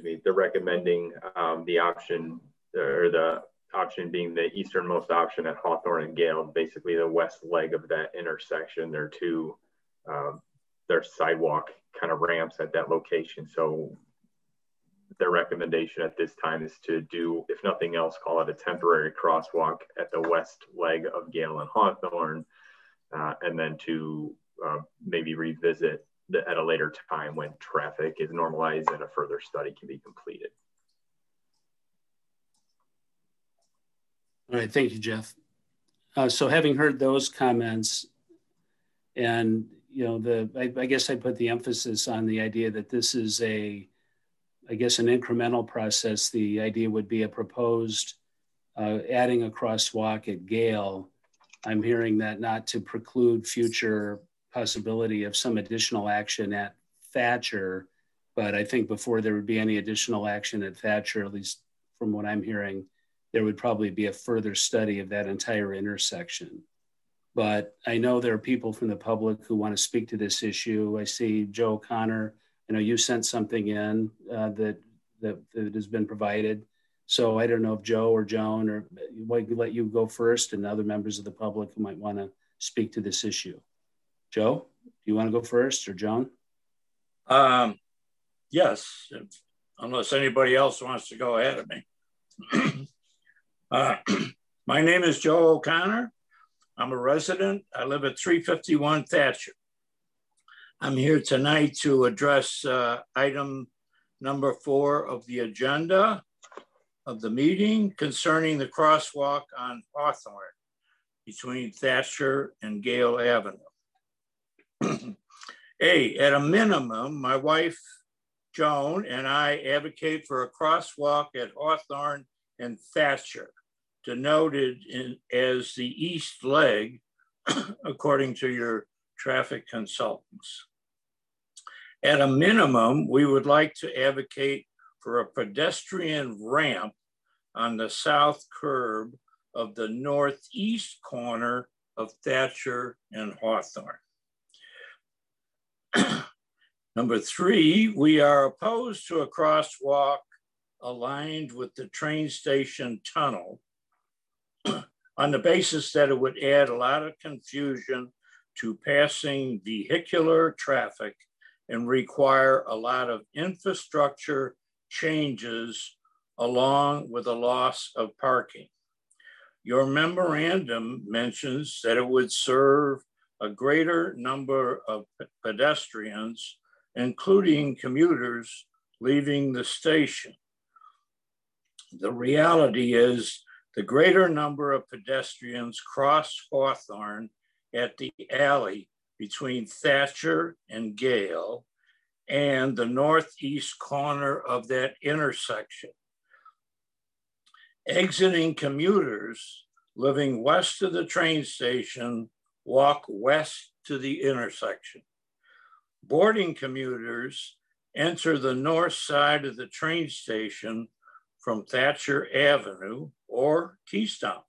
the option, or the option being the easternmost option at Hawthorne and Gale, basically the west leg of that intersection. There are two, their sidewalk kind of ramps at that location. So their recommendation at this time is to do, if nothing else, call it a temporary crosswalk at the west leg of Gale and Hawthorne, and then to maybe revisit at a later time when traffic is normalized and a further study can be completed. All right, thank you, Jeff. So having heard those comments, and you know, I guess I put the emphasis on the idea that this is an incremental process. The idea would be a proposed adding a crosswalk at Gale. I'm hearing that not to preclude future possibility of some additional action at Thatcher, but I think before there would be any additional action at Thatcher, at least from what I'm hearing, there would probably be a further study of that entire intersection. But I know there are people from the public who want to speak to this issue. I see Joe O'Connor. I know you sent something in that has been provided. So I don't know if Joe or Joan, or let you go first, and other members of the public who might want to speak to this issue. Joe, do you want to go first, or Joan? Yes, unless anybody else wants to go ahead of me. My name is Joe O'Connor. I'm a resident. I live at 351 Thatcher. I'm here tonight to address item number 4 of the agenda of the meeting concerning the crosswalk on Hawthorne between Thatcher and Gale Avenue. At a minimum, my wife, Joan, and I advocate for a crosswalk at Hawthorne and Thatcher, denoted as the east leg, according to your traffic consultants. At a minimum, we would like to advocate for a pedestrian ramp on the south curb of the northeast corner of Thatcher and Hawthorne. Number 3, we are opposed to a crosswalk aligned with the train station tunnel on the basis that it would add a lot of confusion to passing vehicular traffic and require a lot of infrastructure changes along with a loss of parking. Your memorandum mentions that it would serve a greater number of pedestrians, including commuters leaving the station. The reality is the greater number of pedestrians cross Hawthorne at the alley between Thatcher and Gale and the northeast corner of that intersection. Exiting commuters living west of the train station walk west to the intersection. Boarding commuters enter the north side of the train station from Thatcher Avenue or Keystone.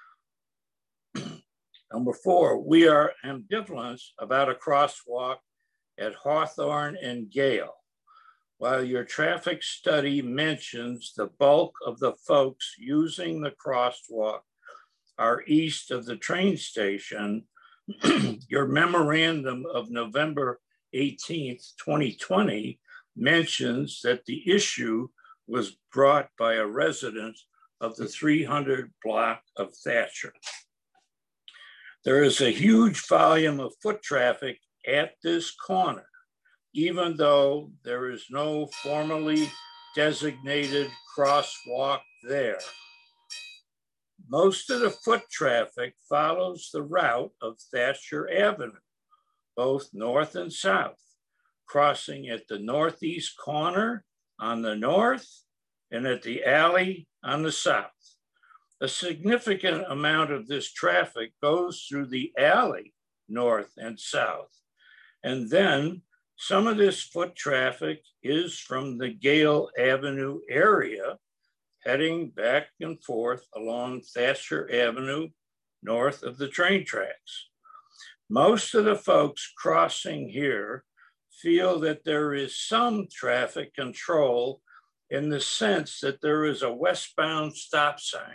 Number 4, we are ambivalent about a crosswalk at Hawthorne and Gale. While your traffic study mentions the bulk of the folks using the crosswalk are east of the train station, your memorandum of November 18th, 2020 mentions that the issue was brought by a resident of the 300 block of Thatcher. There is a huge volume of foot traffic at this corner, even though there is no formally designated crosswalk there. Most of the foot traffic follows the route of Thatcher Avenue, both north and south, crossing at the northeast corner on the north and at the alley on the south. A significant amount of this traffic goes through the alley north and south. And then some of this foot traffic is from the Gale Avenue area, heading back and forth along Thatcher Avenue north of the train tracks. Most of the folks crossing here feel that there is some traffic control in the sense that there is a westbound stop sign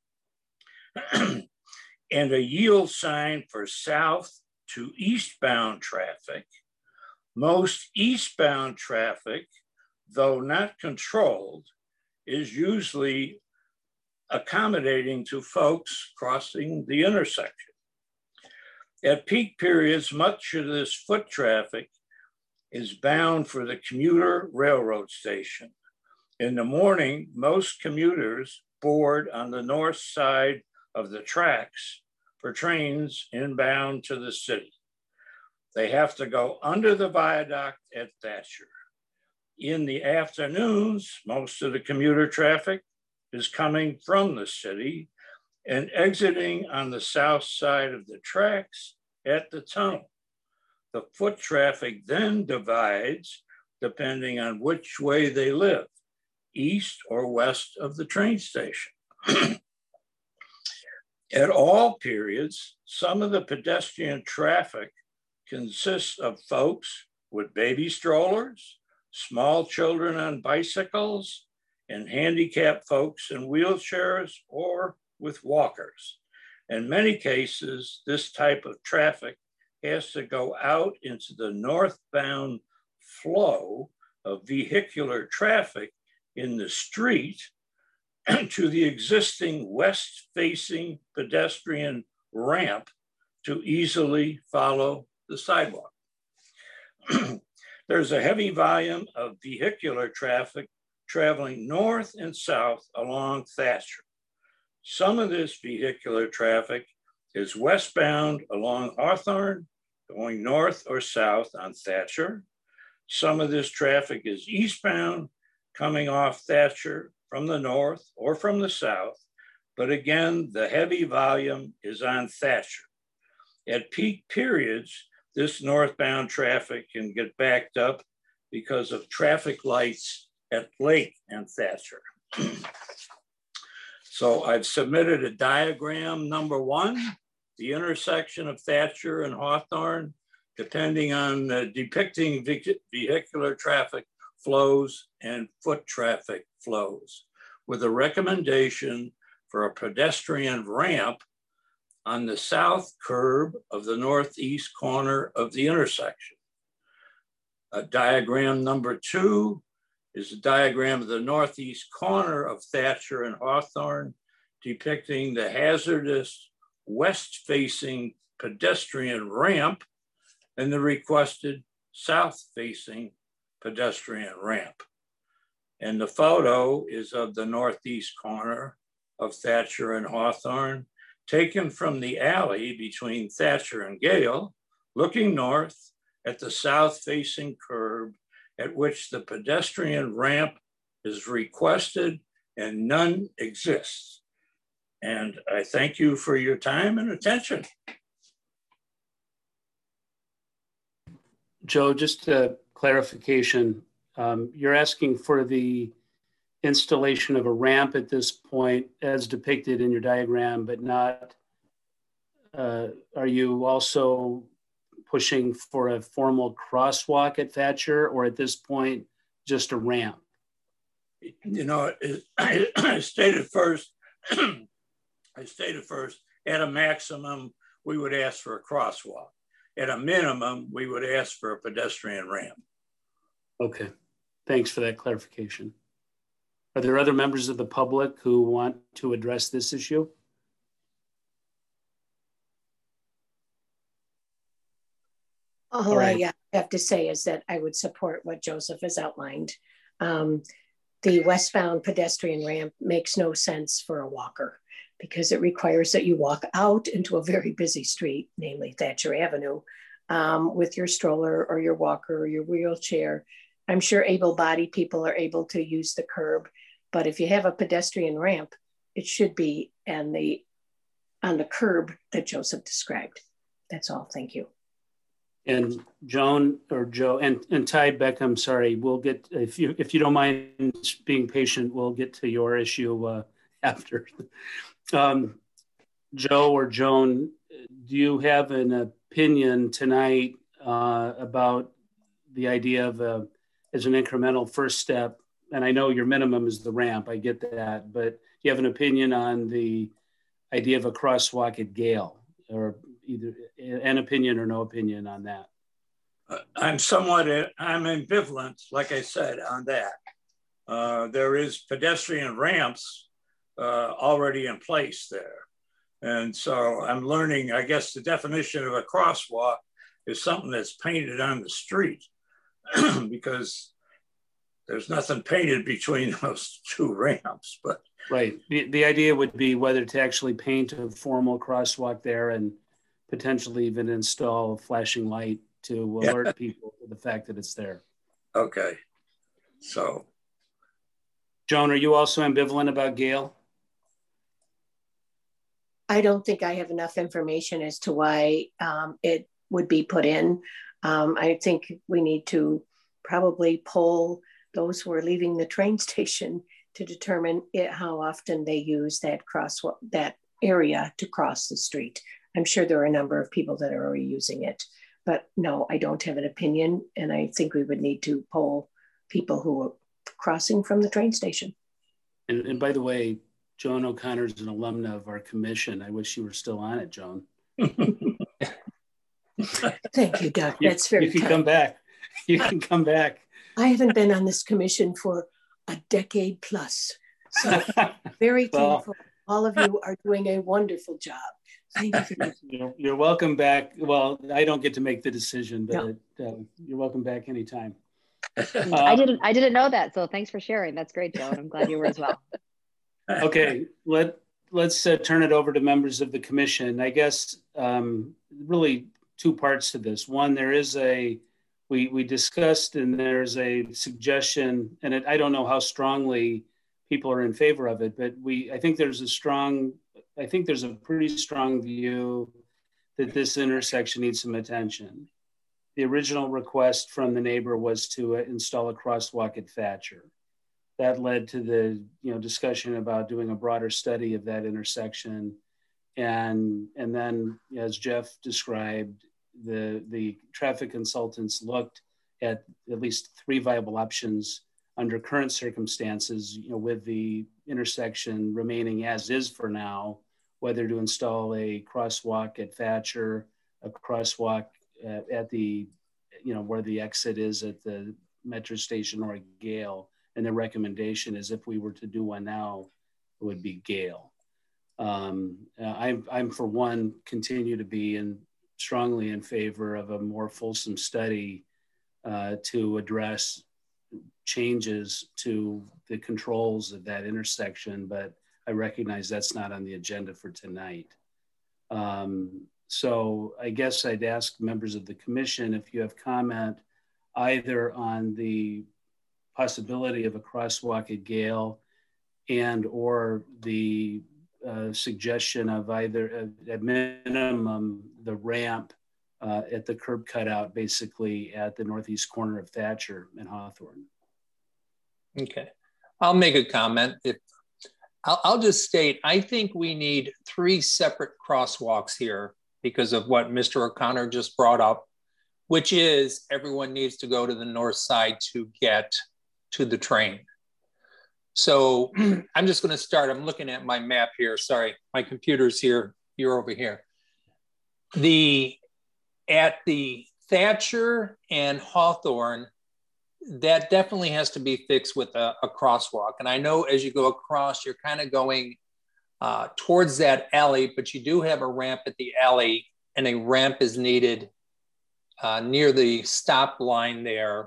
and a yield sign for south to eastbound traffic. Most eastbound traffic, though not controlled, is usually accommodating to folks crossing the intersection. At peak periods, much of this foot traffic is bound for the commuter railroad station. In the morning, most commuters board on the north side of the tracks for trains inbound to the city. They have to go under the viaduct at Thatcher. In the afternoons, most of the commuter traffic is coming from the city and exiting on the south side of the tracks at the tunnel. The foot traffic then divides depending on which way they live, east or west of the train station. At all periods, some of the pedestrian traffic consists of folks with baby strollers, small children on bicycles, and handicapped folks in wheelchairs or with walkers. In many cases, this type of traffic has to go out into the northbound flow of vehicular traffic in the street to the existing west-facing pedestrian ramp to easily follow the sidewalk. There's a heavy volume of vehicular traffic traveling north and south along Thatcher. Some of this vehicular traffic is westbound along Hawthorne, going north or south on Thatcher. Some of this traffic is eastbound, coming off Thatcher from the north or from the south, but again, the heavy volume is on Thatcher. At peak periods, this northbound traffic can get backed up because of traffic lights at Lake and Thatcher. So I've submitted a diagram number 1, the intersection of Thatcher and Hawthorne, depending on depicting vehicular traffic flows and foot traffic flows, with a recommendation for a pedestrian ramp on the south curb of the northeast corner of the intersection. Diagram number 2 is a diagram of the northeast corner of Thatcher and Hawthorne, depicting the hazardous west-facing pedestrian ramp and the requested south-facing pedestrian ramp. And the photo is of the northeast corner of Thatcher and Hawthorne, taken from the alley between Thatcher and Gale, looking north at the south-facing curb at which the pedestrian ramp is requested and none exists. And I thank you for your time and attention. Joe, just a clarification. You're asking for the installation of a ramp at this point as depicted in your diagram, but not, are you also pushing for a formal crosswalk at Thatcher, or at this point, just a ramp? You know, I stated first, at a maximum, we would ask for a crosswalk. At a minimum, we would ask for a pedestrian ramp. Okay, thanks for that clarification. Are there other members of the public who want to address this issue? All I have to say is that I would support what Joseph has outlined. The westbound pedestrian ramp makes no sense for a walker because it requires that you walk out into a very busy street, namely Thatcher Avenue, with your stroller or your walker or your wheelchair. I'm sure able-bodied people are able to use the curb, but if you have a pedestrian ramp, it should be on the curb that Joseph described. That's all. Thank you. And Joan or Joe and Ty Beckham, sorry, we'll get, if you don't mind being patient, we'll get to your issue after. Joe or Joan, do you have an opinion tonight about the idea of as an incremental first step? And I know your minimum is the ramp, I get that, but do you have an opinion on the idea of a crosswalk at Gale, or either an opinion or no opinion on that? I'm ambivalent, like I said, on that. There is pedestrian ramps already in place there. And so I'm learning, I guess the definition of a crosswalk is something that's painted on the street because there's nothing painted between those two ramps, but. Right, the idea would be whether to actually paint a formal crosswalk there and potentially even install a flashing light to alert people to the fact that it's there. Okay, so. Joan, are you also ambivalent about Gale? I don't think I have enough information as to why it would be put in. I think we need to probably poll those who are leaving the train station to determine how often they use that area to cross the street. I'm sure there are a number of people that are already using it, but no, I don't have an opinion. And I think we would need to poll people who are crossing from the train station. And by the way, Joan O'Connor is an alumna of our commission. I wish you were still on it, Joan. Thank you, Doug. That's very kind. You can come back. You can come back. I haven't been on this commission for a decade plus. So very thankful. All of you are doing a wonderful job. Thank you. You're welcome back. Well, I don't get to make the decision, but you're welcome back anytime. I didn't know that. So thanks for sharing. That's great, Joe. I'm glad you were as well. Okay, let's turn it over to members of the commission. I guess really two parts to this. One, there is we discussed, and there's a suggestion, and I don't know how strongly people are in favor of it, but I think there's a pretty strong view that this intersection needs some attention. The original request from the neighbor was to install a crosswalk at Thatcher. That led to the discussion about doing a broader study of that intersection. And then, as Jeff described, the traffic consultants looked at least 3 viable options under current circumstances, with the intersection remaining as is for now, whether to install a crosswalk at Thatcher, a crosswalk at the, where the exit is at the metro station, or Gale. And the recommendation is, if we were to do one now, it would be Gale. I'm for one, continue to be strongly in favor of a more fulsome study to address changes to the controls of that intersection, but I recognize that's not on the agenda for tonight. So I guess I'd ask members of the commission if you have comment either on the possibility of a crosswalk at Gale and or the suggestion of either at minimum the ramp at the curb cutout, basically at the northeast corner of Thatcher and Hawthorne. Okay, I'll make a comment. I'll just state, I think we need 3 separate crosswalks here because of what Mr. O'Connor just brought up, which is everyone needs to go to the north side to get to the train. So I'm just going to start. I'm looking at my map here. Sorry, my computer's here. You're over here. At the Thatcher and Hawthorne, that definitely has to be fixed with a crosswalk. And I know as you go across, you're kind of going towards that alley, but you do have a ramp at the alley, and a ramp is needed near the stop line there,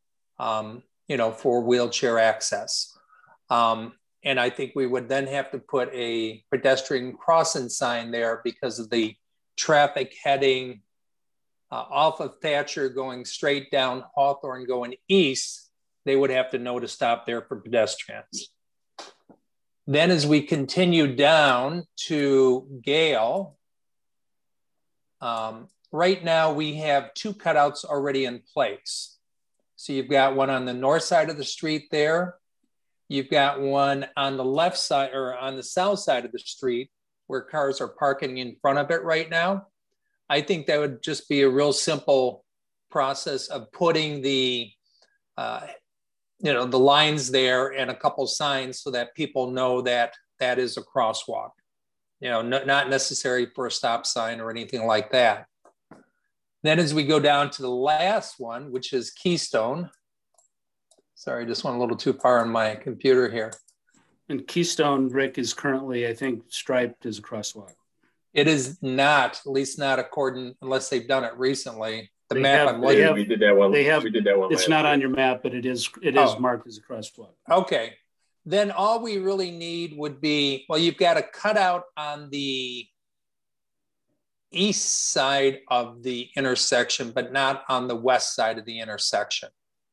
for wheelchair access. And I think we would then have to put a pedestrian crossing sign there because of the traffic heading off of Thatcher going straight down Hawthorne going east. They would have to know to stop there for pedestrians. Then as we continue down to Gale, right now we have 2 cutouts already in place. So you've got one on the north side of the street there. You've got one on the left side or on the south side of the street where cars are parking in front of it right now. I think that would just be a real simple process of putting the lines there and a couple signs so that people know that that is a crosswalk. Not necessary for a stop sign or anything like that. Then as we go down to the last one, which is Keystone. Sorry, just went a little too far on my computer here. And Keystone, Rick, is currently, I think, striped as a crosswalk. It is not, at least not unless they've done it recently. We did that one. It's not on your map, but it is marked as a crosswalk. Okay. Then all we really need would be, well, you've got a cutout on the east side of the intersection, but not on the west side of the intersection.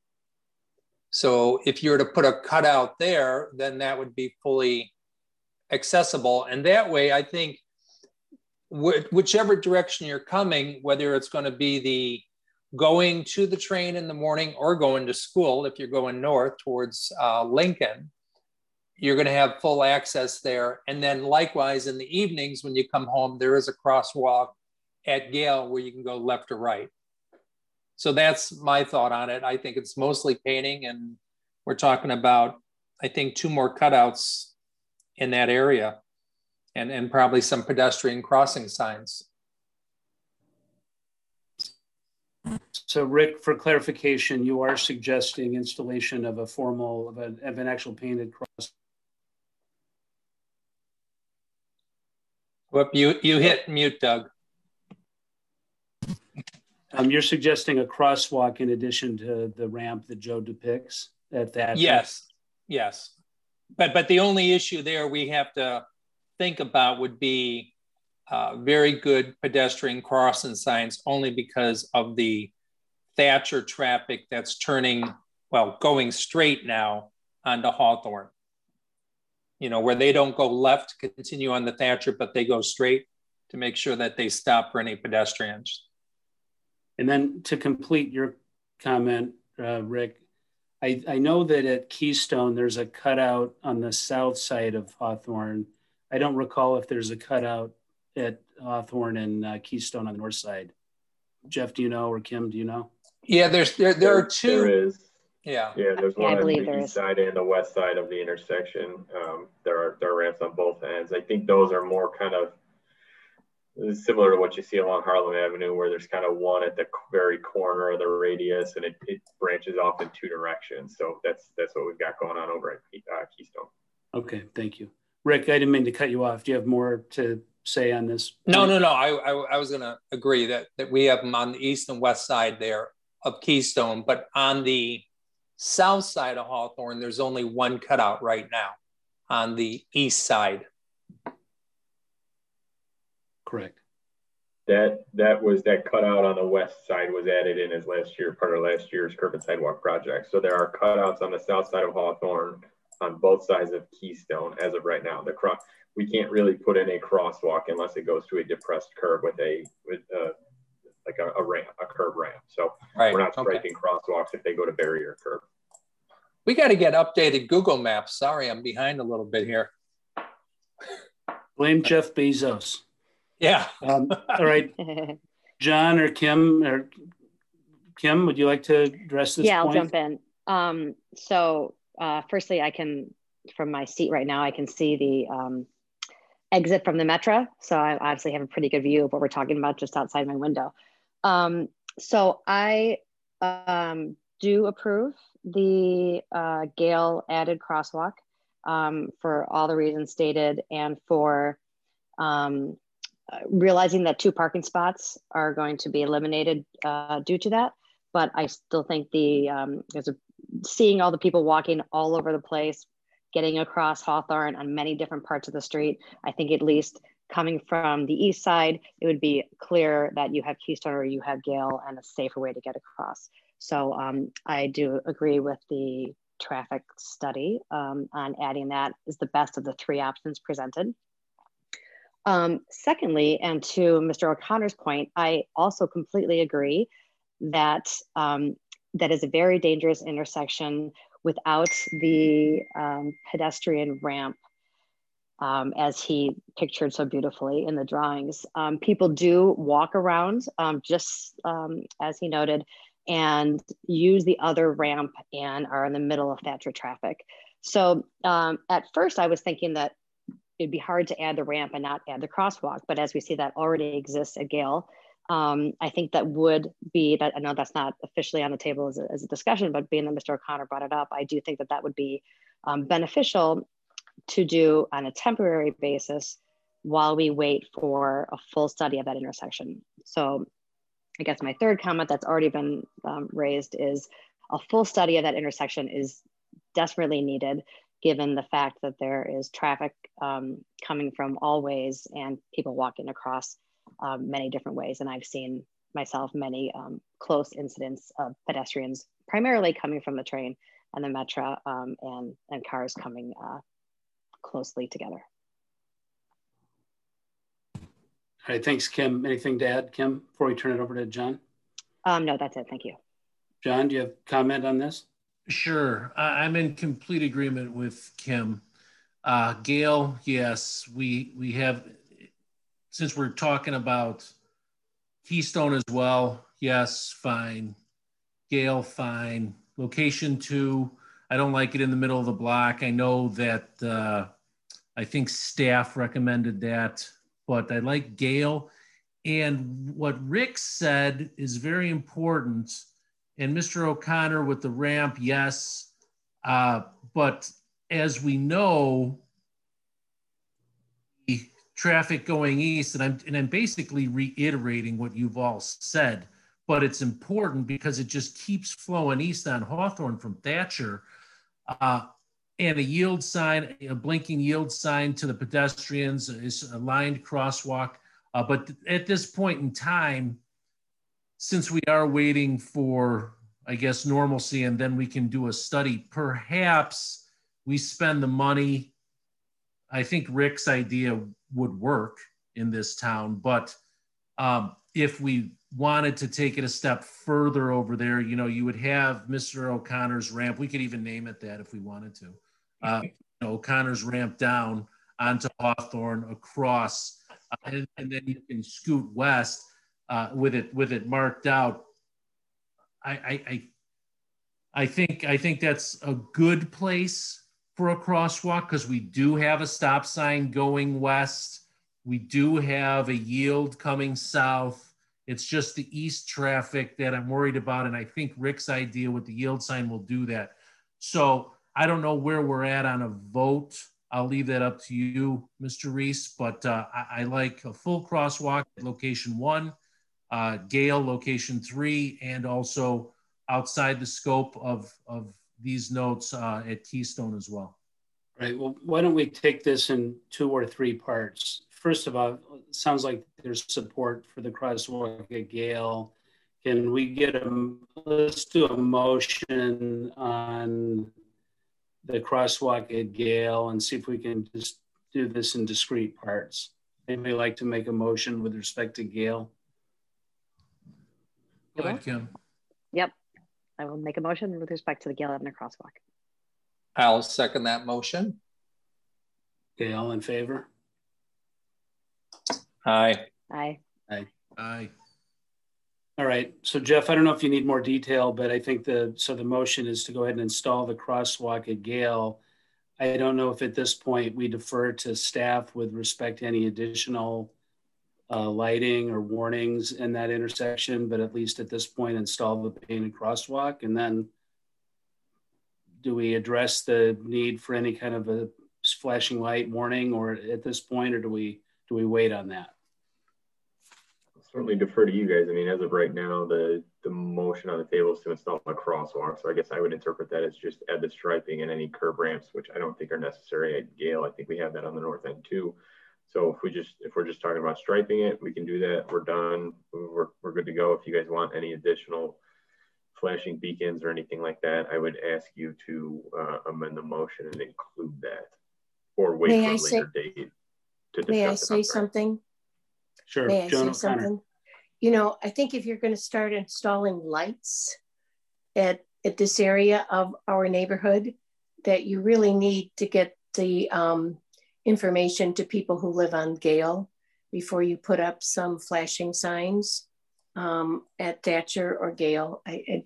So if you were to put a cutout there, then that would be fully accessible. And that way, I think, whichever direction you're coming, whether it's going to be the going to the train in the morning or going to school, if you're going north towards Lincoln, you're going to have full access there. And then likewise in the evenings, when you come home, there is a crosswalk at Gale where you can go left or right. So that's my thought on it. I think it's mostly painting, and we're talking about, I think, 2 more cutouts in that area. And probably some pedestrian crossing signs. So Rick, for clarification, you are suggesting installation of an actual painted cross. Whoop, you hit mute, Doug. You're suggesting a crosswalk in addition to the ramp that Joe depicts at that? Yes. But the only issue there we have to think about would be very good pedestrian crossing signs, only because of the Thatcher traffic that's going straight now onto Hawthorne. Where they don't go left, continue on the Thatcher, but they go straight to make sure that they stop for any pedestrians. And then to complete your comment, Rick, I know that at Keystone, there's a cutout on the south side of Hawthorne. I don't recall if there's a cutout at Hawthorne and Keystone on the north side. Jeff, do you know, or Kim, do you know? Yeah, there are two. There is. Yeah. Yeah, there's one I on believe the there east is. side and the west side of the intersection. There are ramps on both ends. I think those are more kind of similar to what you see along Harlem Avenue, where there's kind of one at the very corner of the radius, and it branches off in two directions. So that's what we've got going on over at Keystone. Okay, thank you. Rick, I didn't mean to cut you off. Do you have more to say on this point? No. I was going to agree that we have them on the east and west side there of Keystone, but on the south side of Hawthorne, there's only one cutout right now on the east side. Correct. That cutout on the west side was added in as part of last year's curb and sidewalk project. So there are cutouts on the south side of Hawthorne on both sides of Keystone as of right now. We can't really put in a crosswalk unless it goes to a depressed curb with a ramp, a curb ramp. So we're not striping crosswalks if they go to barrier curb. We got to get updated Google Maps. Sorry, I'm behind a little bit here. Blame Jeff Bezos. Yeah. All right. John or Kim, would you like to address this point? I'll jump in. Firstly, I can, from my seat right now, I can see the exit from the Metro. So I obviously have a pretty good view of what we're talking about just outside my window. So I do approve the Gale added crosswalk for all the reasons stated, and for realizing that 2 parking spots are going to be eliminated due to that. But I still think seeing all the people walking all over the place, getting across Hawthorne on many different parts of the street, I think at least coming from the east side, it would be clear that you have Keystone or you have Gale and a safer way to get across. So I do agree with the traffic study on adding that is the best of the 3 options presented. Secondly, and to Mr. O'Connor's point, I also completely agree that that is a very dangerous intersection without the pedestrian ramp, as he pictured so beautifully in the drawings. People do walk around, just as he noted, and use the other ramp and are in the middle of Thatcher traffic. So at first I was thinking that it'd be hard to add the ramp and not add the crosswalk, but as we see that already exists at Gale, I think that would be, I know that's not officially on the table as a discussion, but being that Mr. O'Connor brought it up, I do think that would be beneficial to do on a temporary basis while we wait for a full study of that intersection. So I guess my third comment that's already been raised is a full study of that intersection is desperately needed, given the fact that there is traffic coming from all ways and people walking across many different ways. And I've seen myself many close incidents of pedestrians, primarily coming from the train and the Metro, and cars coming closely together. All right, thanks, Kim. Anything to add, Kim, before we turn it over to John? No, that's it, thank you. John, do you have a comment on this? Sure, I'm in complete agreement with Kim. Gale, yes, we have, since we're talking about Keystone as well, yes, fine. Gale, fine. Location 2, I don't like it in the middle of the block. I know that I think staff recommended that, but I like Gale. And what Rick said is very important. And Mr. O'Connor with the ramp, yes. But as we know, the traffic going east, and I'm basically reiterating what you've all said, but it's important because it just keeps flowing east on Hawthorne from Thatcher. And a yield sign, a blinking yield sign to the pedestrians is a lined crosswalk. But at this point in time, since we are waiting for, I guess, normalcy, and then we can do a study, perhaps we spend the money. I think Rick's idea would work in this town, but if we wanted to take it a step further over there, you know, you would have Mr. O'Connor's ramp. We could even name it that if we wanted to. O'Connor's ramp down onto Hawthorne across, and then you can scoot west. with it marked out. I think that's a good place for a crosswalk because we do have a stop sign going west. We do have a yield coming south. It's just the east traffic that I'm worried about. And I think Rick's idea with the yield sign will do that. So I don't know where we're at on a vote. I'll leave that up to you, Mr. Reese, but I like a full crosswalk at location 1, Gale location 3, and also outside the scope of these notes at Keystone as well. Right. Well, why don't we take this in 2 or 3 parts? First of all, it sounds like there's support for the crosswalk at Gale. Can we get let's do a motion on the crosswalk at Gale and see if we can just do this in discrete parts. Anybody like to make a motion with respect to Gale? Go ahead, Kim. Yep. I will make a motion with respect to the Gale Avenue crosswalk. I'll second that motion. Okay, all in favor? Aye. Aye. Aye. Aye. All right, so Jeff, I don't know if you need more detail, but I think the motion is to go ahead and install the crosswalk at Gale. I don't know if at this point we defer to staff with respect to any additional lighting or warnings in that intersection, but at least at this point install the painted crosswalk. And then do we address the need for any kind of a flashing light warning or at this point, or do we wait on that? Certainly defer to you guys. I mean, as of right now, the motion on the table is to install a crosswalk. So I guess I would interpret that as just add the striping and any curb ramps, which I don't think are necessary at Gale. I think we have that on the north end too. So if we're just talking about striping it, we can do that. We're done. We're good to go. If you guys want any additional flashing beacons or anything like that, I would ask you to amend the motion and include that, or wait for a later date to discuss. May I say something? Sure. May I Joan say something? You know, I think if you're going to start installing lights at this area of our neighborhood, that you really need to get the information to people who live on Gale before you put up some flashing signs at Thatcher or Gale. I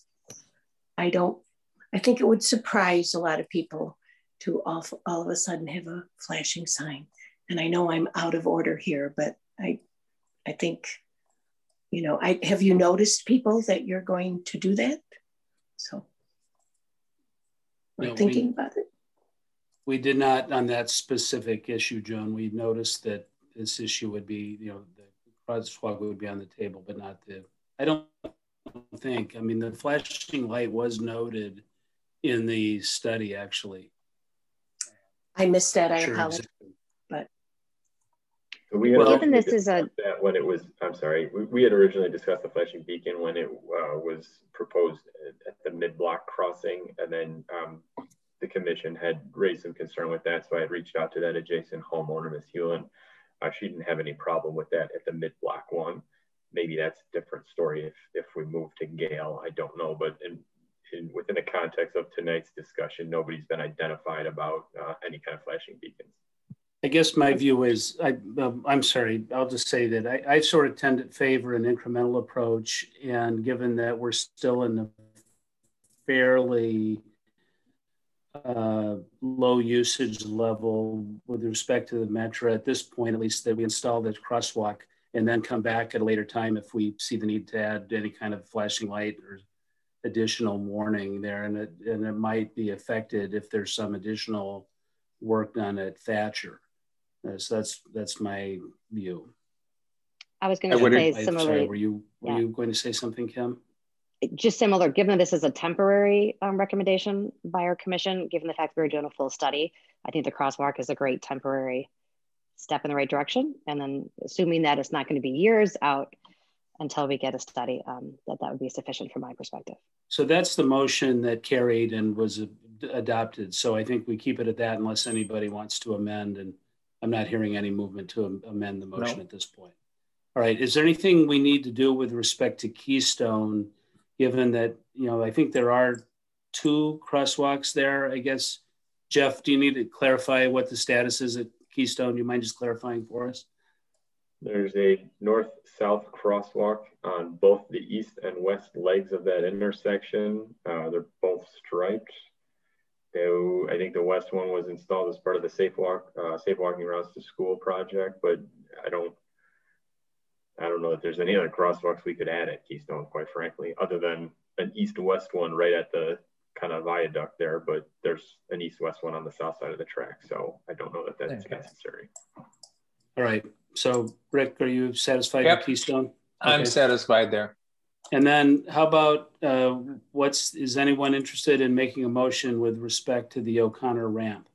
think it would surprise a lot of people to all of a sudden have a flashing sign. And I know I'm out of order here, but I think, you know, have you noticed people that you're going to do that? So we're thinking about it. We did not on that specific issue, Joan. We noticed that this issue would be, you know, the crosswalk would be on the table, but not I don't think, I mean, the flashing light was noted in the study actually. I missed that, I apologize. But so we had given this is that when it was, I'm sorry, we had originally discussed the flashing beacon when it was proposed at the mid-block crossing, and then the commission had raised some concern with that. So I had reached out to that adjacent homeowner, Ms. Hewlin. She didn't have any problem with that at the mid-block one. Maybe that's a different story if we move to Gale. I don't know, but within the context of tonight's discussion, nobody's been identified about any kind of flashing beacons. I guess my view is, I'm sorry, I'll just say that I sort of tend to favor an incremental approach. And given that we're still in a fairly low usage level with respect to the Metro at this point, at least that we install the crosswalk and then come back at a later time if we see the need to add any kind of flashing light or additional warning there. And it might be affected if there's some additional work done at Thatcher. So that's my view. I was going to say similarly. Sorry, were you going to say something, Kim? Just similar, given this is a temporary recommendation by our commission, given the fact that we're doing a full study, I think the crosswalk is a great temporary step in the right direction. And then assuming that it's not going to be years out until we get a study, that would be sufficient from my perspective. So that's the motion that carried and was adopted. So I think we keep it at that unless anybody wants to amend, and I'm not hearing any movement to amend the motion at this point. All right, is there anything we need to do with respect to Keystone, given that, you know, I think there are 2 crosswalks there, I guess. Jeff, do you need to clarify what the status is at Keystone? Do you mind just clarifying for us? There's a north-south crosswalk on both the east and west legs of that intersection. They're both striped. I think the west one was installed as part of the safe walking routes to school project, but I don't know if there's any other crosswalks we could add at Keystone, quite frankly, other than an east-west one right at the kind of viaduct there, but there's an east-west one on the south side of the track, so I don't know that that's necessary. All right. So, Rick, are you satisfied Yep. with Keystone? I'm satisfied there. And then how about is anyone interested in making a motion with respect to the O'Connor ramp?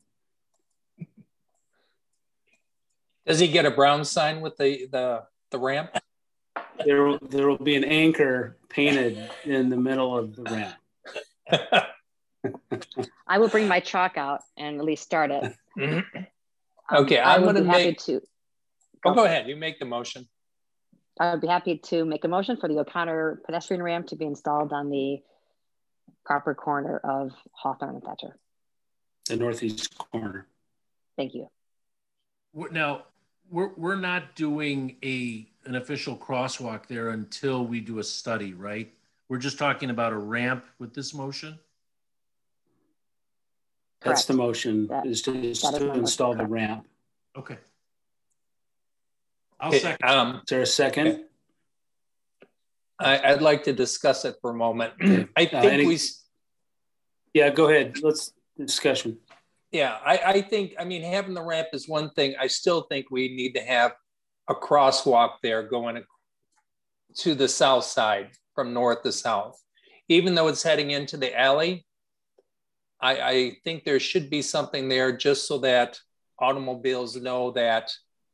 Does he get a brown sign with the ramp? There will be an anchor painted in the middle of the ramp. I will bring my chalk out and at least start it. Okay, I'm going to make. To, go ahead. You make the motion. I would be happy to make a motion for the O'Connor pedestrian ramp to be installed on the proper corner of Hawthorne and Thatcher. The northeast corner. Thank you. Now, we're not doing an official crosswalk there until we do a study, right? We're just talking about a ramp with this motion? That's the motion, is to install the ramp. Okay. I'll second. Is there a second? Okay. I'd like to discuss it for a moment. I think Yeah, go ahead. Let's discussion. Yeah, I think, having the ramp is one thing. I still think we need to have a crosswalk there going to the south side from north to south. Even though it's heading into the alley, I think there should be something there just so that automobiles know that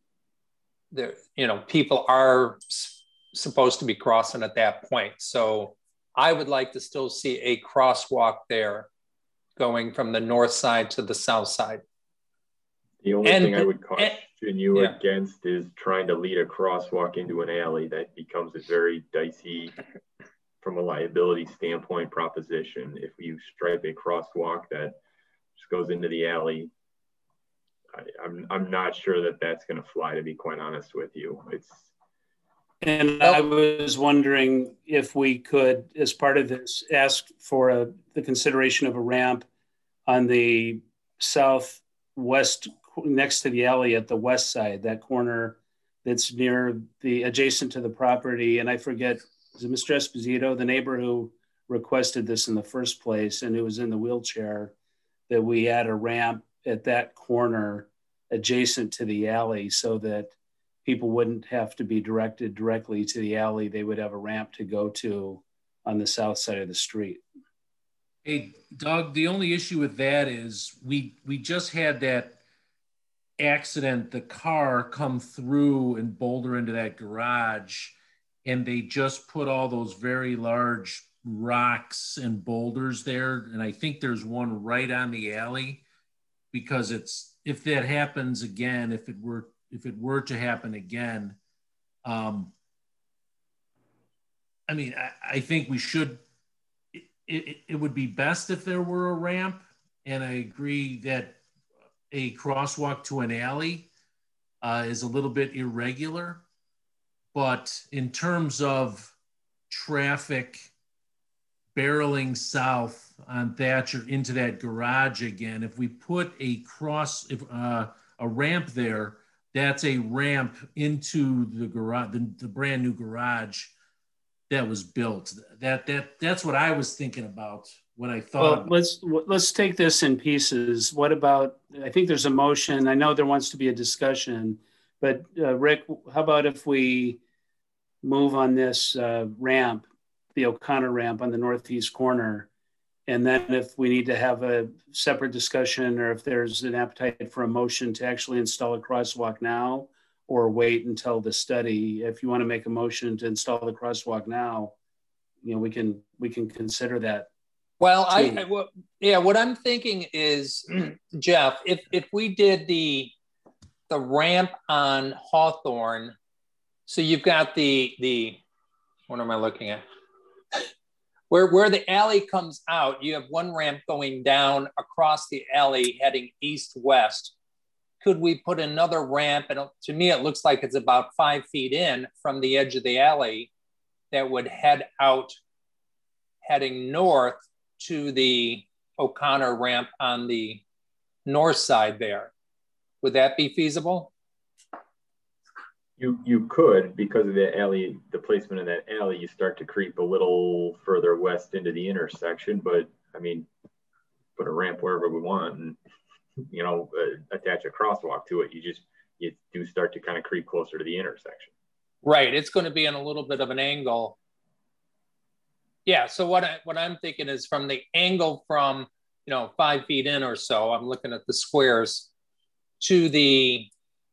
people are supposed to be crossing at that point. So I would like to still see a crosswalk there going from the north side to the south side. The only thing I would caution you against is trying to lead a crosswalk into an alley. That becomes a very dicey, from a liability standpoint, proposition. If you stripe a crosswalk that just goes into the alley, I'm not sure that that's going to fly, to be quite honest with you. And I was wondering if we could, as part of this, ask for the consideration of a ramp on the southwest, next to the alley at the west side, that corner that's adjacent to the property. And I forget, is it Mr. Esposito, the neighbor who requested this in the first place and who was in the wheelchair, that we add a ramp at that corner adjacent to the alley so that people wouldn't have to be directed directly to the alley. They would have a ramp to go to on the south side of the street. Hey, Doug, the only issue with that is we just had that accident, the car come through and boulder into that garage, and they just put all those very large rocks and boulders there. And I think there's one right on the alley, because if that happens again, if it were to happen again, I think we should, it would be best if there were a ramp. And I agree that a crosswalk to an alley is a little bit irregular. But in terms of traffic barreling south on Thatcher into that garage again, if we put a ramp there, that's a ramp into the garage, the brand new garage that was built. That's what I was thinking about when I thought. Well, let's take this in pieces. What about? I think there's a motion. I know there wants to be a discussion, but Rick, how about if we move on this ramp, the O'Connor ramp on the northeast corner, and then if we need to have a separate discussion, or if there's an appetite for a motion to actually install a crosswalk now, or wait until the study. If you want to make a motion to install the crosswalk now, we can consider that. Well, what I'm thinking is, Jeff, if we did the ramp on Hawthorne, so you've got the what am I looking at? Where the alley comes out, you have one ramp going down across the alley heading east-west, could we put another ramp? And to me, it looks like it's about 5 feet in from the edge of the alley that would head out, heading north to the O'Connor ramp on the north side there. Would that be feasible? You could, because of the alley, the placement of that alley, you start to creep a little further west into the intersection. But I mean, put a ramp wherever we want, and attach a crosswalk to it. You do start to kind of creep closer to the intersection. Right. It's going to be in a little bit of an angle. Yeah. So what I'm thinking is from the angle from 5 feet in or so, I'm looking at the squares to the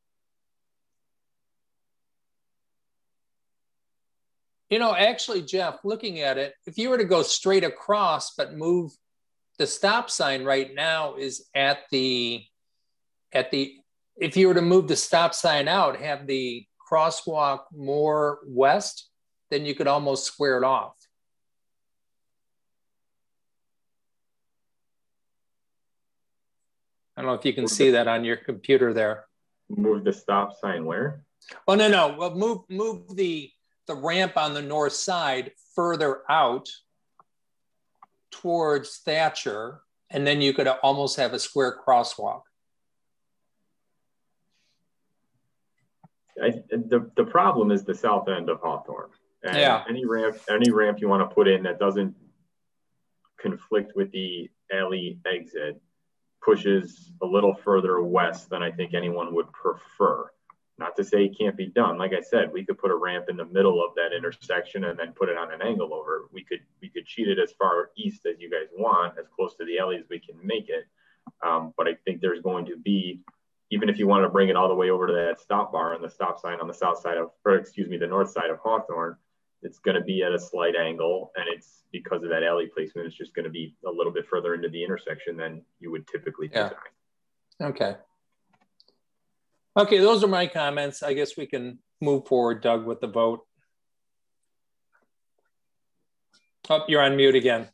actually, Jeff, looking at it, if you were to go straight across but move the stop sign right now is at the if you were to move the stop sign out, have the crosswalk more west, then you could almost square it off. I don't know if you can see that on your computer there. Move the stop sign where? Oh, no. Well, move the ramp on the north side further out towards Thatcher, and then you could almost have a square crosswalk. The problem is the south end of Hawthorne. And yeah. Any ramp you want to put in that doesn't conflict with the alley exit pushes a little further west than I think anyone would prefer. Not to say it can't be done. Like I said, we could put a ramp in the middle of that intersection and then put it on an angle over. We could cheat it as far east as you guys want, as close to the alley as we can make it. But I think there's going to be, even if you want to bring it all the way over to that stop bar and the stop sign on the the north side of Hawthorne, it's going to be at a slight angle, and it's because of that alley placement. It's just going to be a little bit further into the intersection than you would typically design. Okay. Okay, those are my comments. I guess we can move forward, Doug, with the vote. Oh, you're on mute again.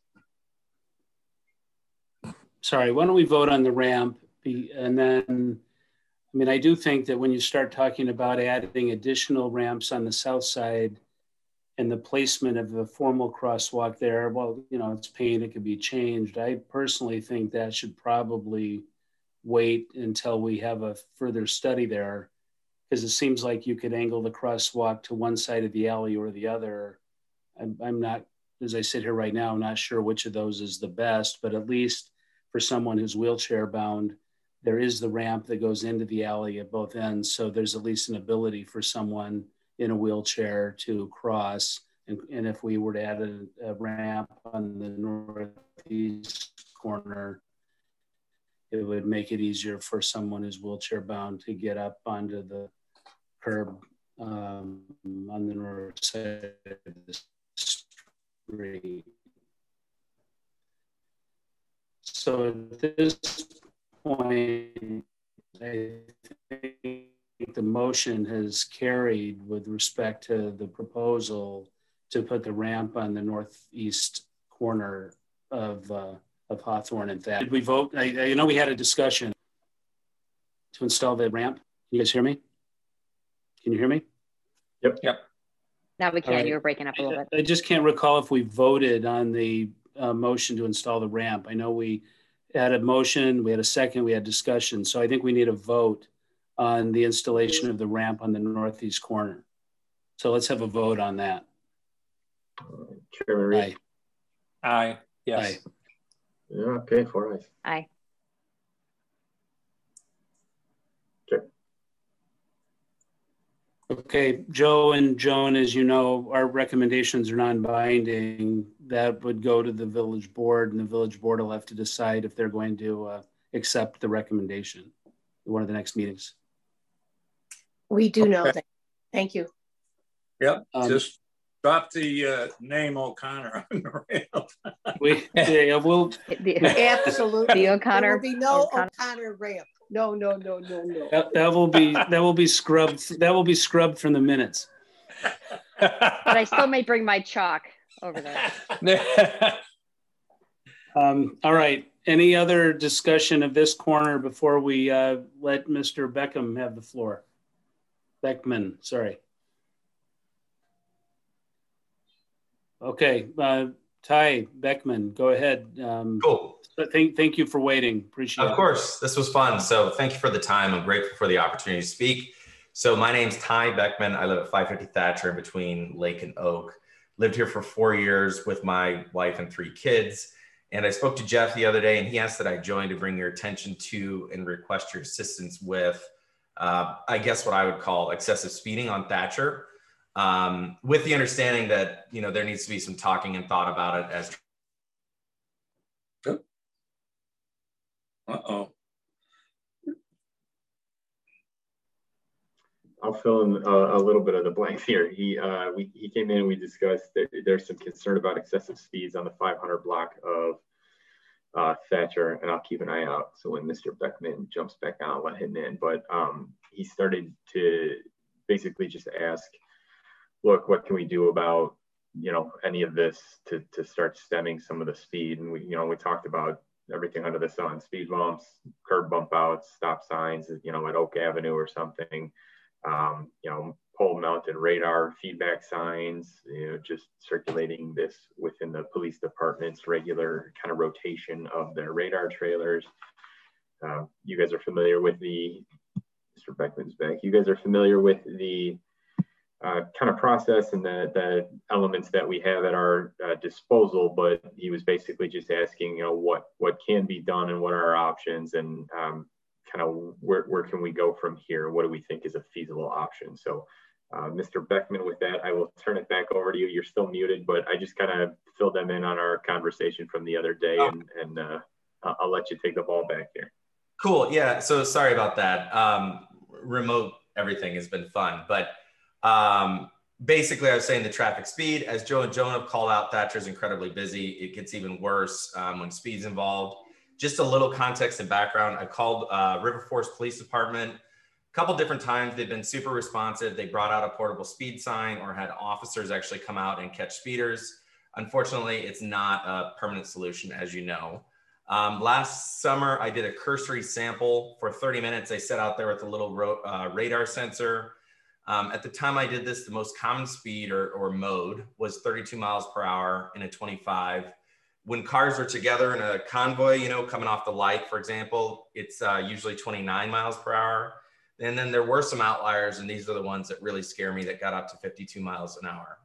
Sorry, why don't we vote on the ramp? And then, I do think that when you start talking about adding additional ramps on the south side and the placement of the formal crosswalk there, well, it's paint, it could be changed. I personally think that should probably wait until we have a further study there, because it seems like you could angle the crosswalk to one side of the alley or the other. I'm not, as I sit here right now, I'm not sure which of those is the best, but at least for someone who's wheelchair bound, there is the ramp that goes into the alley at both ends. So there's at least an ability for someone in a wheelchair to cross. And if we were to add a ramp on the northeast corner, it would make it easier for someone who's wheelchair bound to get up onto the curb on the north side of the street. So at this point, I think the motion has carried with respect to the proposal to put the ramp on the northeast corner of Hawthorne and Thatcher. Did we vote? I know we had a discussion to install the ramp. Can you guys hear me? Can you hear me? Yep. Now we can. Right. You were breaking up a little bit. I just can't recall if we voted on the motion to install the ramp. I know we had a motion, we had a second, we had discussion. So I think we need a vote on the installation of the ramp on the northeast corner. So let's have a vote on that. Chairman Reed. Aye. Yes. Aye. Yeah, okay, 4 ayes. Aye. Okay. Okay, Joe and Joan, as you know, our recommendations are non-binding. That would go to the village board, and the village board will have to decide if they're going to accept the recommendation at one of the next meetings. We do know that. Thank you. Yep, just drop the name O'Connor on the ramp. We'll Absolutely. The O'Connor. There will be no O'Connor ramp. No. that will be scrubbed. That will be scrubbed from the minutes. But I still may bring my chalk over there. All right. Any other discussion of this corner before we let Mr. Beckham have the floor? Beckman, sorry. Okay, Ty Beckman, go ahead. Cool. Thank you for waiting. Appreciate it. Of course, this was fun. So thank you for the time. I'm grateful for the opportunity to speak. So my name's Ty Beckman. I live at 550 Thatcher in between Lake and Oak. Lived here for 4 years with my wife and 3 kids. And I spoke to Jeff the other day and he asked that I join to bring your attention to and request your assistance with, I guess what I would call excessive speeding on Thatcher. With the understanding that, you know, there needs to be some talking and thought about it as. Uh-oh. I'll fill in a little bit of the blanks here. He came in and we discussed that there's some concern about excessive speeds on the 500 block of Thatcher, and I'll keep an eye out. So when Mr. Beckman jumps back on, I'll let him in. But he started to basically just ask, look, what can we do about, you know, any of this to start stemming some of the speed? And we talked about everything under the sun, speed bumps, curb bump outs, stop signs, you know, at Oak Avenue or something. You know, pole mounted radar feedback signs, you know, just circulating this within the police department's regular kind of rotation of their radar trailers. You guys are familiar with Mr. Beckman's back. You guys are familiar with the kind of process and the elements that we have at our disposal, but he was basically just asking, you know, what can be done and what are our options, and kind of where can we go from here? What do we think is a feasible option? So Mr. Beckman, with that, I will turn it back over to you. You're still muted, but I just kind of filled them in on our conversation from the other day, and I'll let you take the ball back here. Cool. Yeah. So sorry about that. Remote everything has been fun, but basically I was saying the traffic speed, as Joe and Joan have called out, Thatcher's incredibly busy. It gets even worse when speed's involved. Just a little context and background. I called River Forest Police Department a couple different times. They've been super responsive. They brought out a portable speed sign or had officers actually come out and catch speeders. Unfortunately, it's not a permanent solution, as you know. Last summer, I did a cursory sample for 30 minutes. I sat out there with a little radar sensor. At the time I did this, the most common speed or mode was 32 miles per hour in a 25. When cars are together in a convoy, you know, coming off the light, for example, it's usually 29 miles per hour. And then there were some outliers, and these are the ones that really scare me, that got up to 52 miles an hour.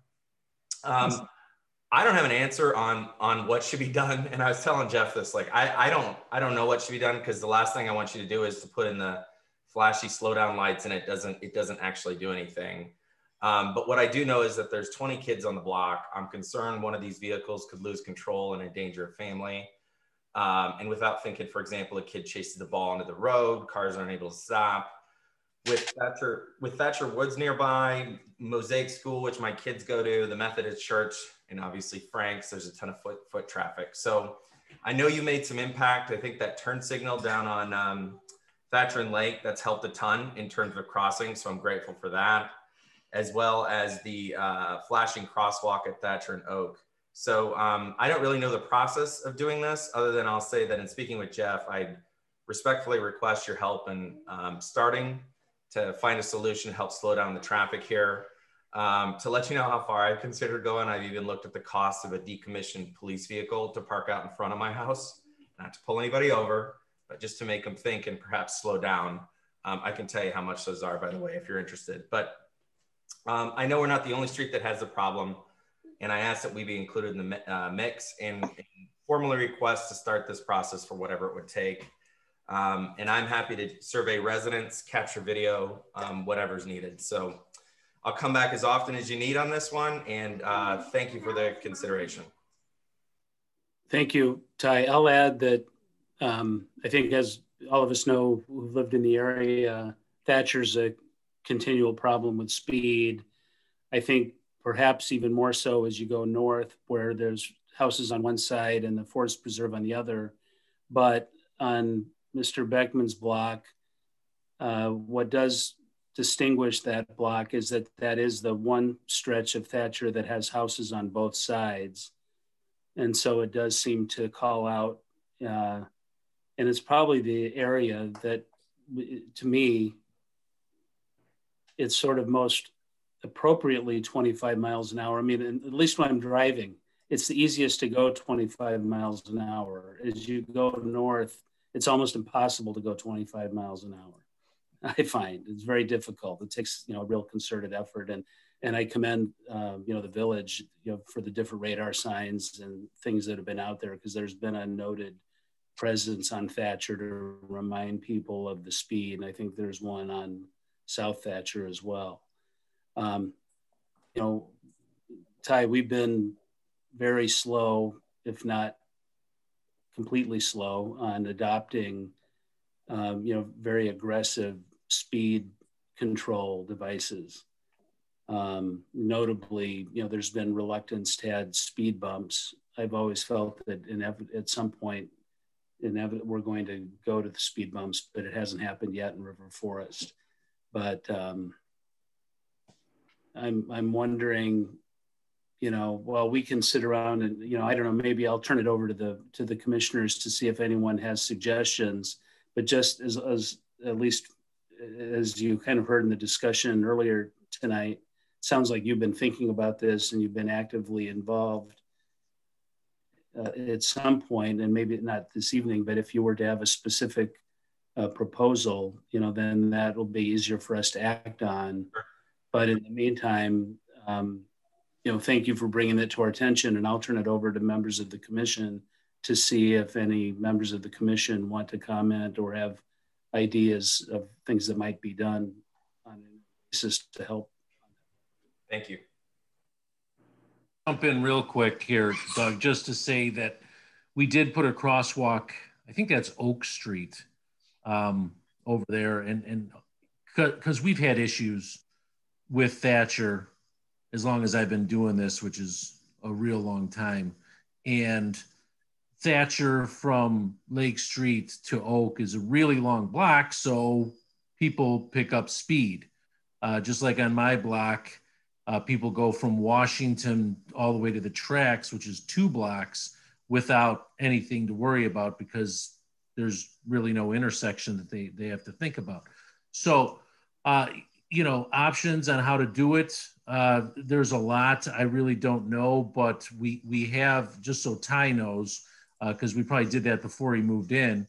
I don't have an answer on what should be done. And I was telling Jeff this, like, I don't know what should be done, because the last thing I want you to do is to put in the flashy slow down lights and it doesn't actually do anything. But what I do know is that there's 20 kids on the block. I'm concerned one of these vehicles could lose control and endanger a family. And without thinking, for example, a kid chases the ball into the road, cars aren't able to stop. With Thatcher Woods nearby, Mosaic School, which my kids go to, the Methodist Church, and obviously Frank's, there's a ton of foot traffic. So I know you made some impact. I think that turn signal down on Thatcher and Lake, that's helped a ton in terms of crossing. So I'm grateful for that, as well as the flashing crosswalk at Thatcher and Oak. So I don't really know the process of doing this, other than I'll say that in speaking with Jeff, I respectfully request your help in starting to find a solution to help slow down the traffic here. To let you know how far I've considered going, I've even looked at the cost of a decommissioned police vehicle to park out in front of my house, not to pull anybody over, but just to make them think and perhaps slow down. I can tell you how much those are, by the way, if you're interested. But I know we're not the only street that has a problem, and I ask that we be included in the mix and formally request to start this process for whatever it would take. And I'm happy to survey residents, capture video, whatever's needed. So I'll come back as often as you need on this one, and thank you for the consideration. Thank you, Ty. I'll add that I think, as all of us know who've lived in the area, Thatcher's a continual problem with speed. I think perhaps even more so as you go north, where there's houses on one side and the Forest Preserve on the other. But on Mr. Beckman's block, what does distinguish that block is that is the one stretch of Thatcher that has houses on both sides. And so it does seem to call out And it's probably the area that, to me, it's sort of most appropriately 25 miles an hour. I mean, at least when I'm driving, it's the easiest to go 25 miles an hour. As you go north, it's almost impossible to go 25 miles an hour. I find it's very difficult. It takes, a real concerted effort. And I commend, the village, for the different radar signs and things that have been out there, because there's been a noted presence on Thatcher to remind people of the speed. And I think there's one on South Thatcher as well. Ty, we've been very slow, if not completely slow, on adopting, very aggressive speed control devices. Notably, there's been reluctance to add speed bumps. I've always felt that at some point, we're going to go to the speed bumps, but it hasn't happened yet in River Forest. But I'm wondering, well, we can sit around and, I don't know, maybe I'll turn it over to the commissioners to see if anyone has suggestions. But just as at least as you kind of heard in the discussion earlier tonight, sounds like you've been thinking about this and you've been actively involved at some point, and maybe not this evening, but if you were to have a specific proposal, then that will be easier for us to act on. But in the meantime, thank you for bringing it to our attention, and I'll turn it over to members of the commission to see if any members of the commission want to comment or have ideas of things that might be done on a basis to help. Thank you. Jump in real quick here, Doug, just to say that we did put a crosswalk, I think that's Oak Street over there. And because we've had issues with Thatcher as long as I've been doing this, which is a real long time. And Thatcher from Lake Street to Oak is a really long block, so people pick up speed. Just like on my block, people go from Washington all the way to the tracks, which is 2 blocks, without anything to worry about because there's really no intersection that they have to think about. So, options on how to do it, there's a lot. I really don't know, but we have, just so Ty knows, because we probably did that before he moved in,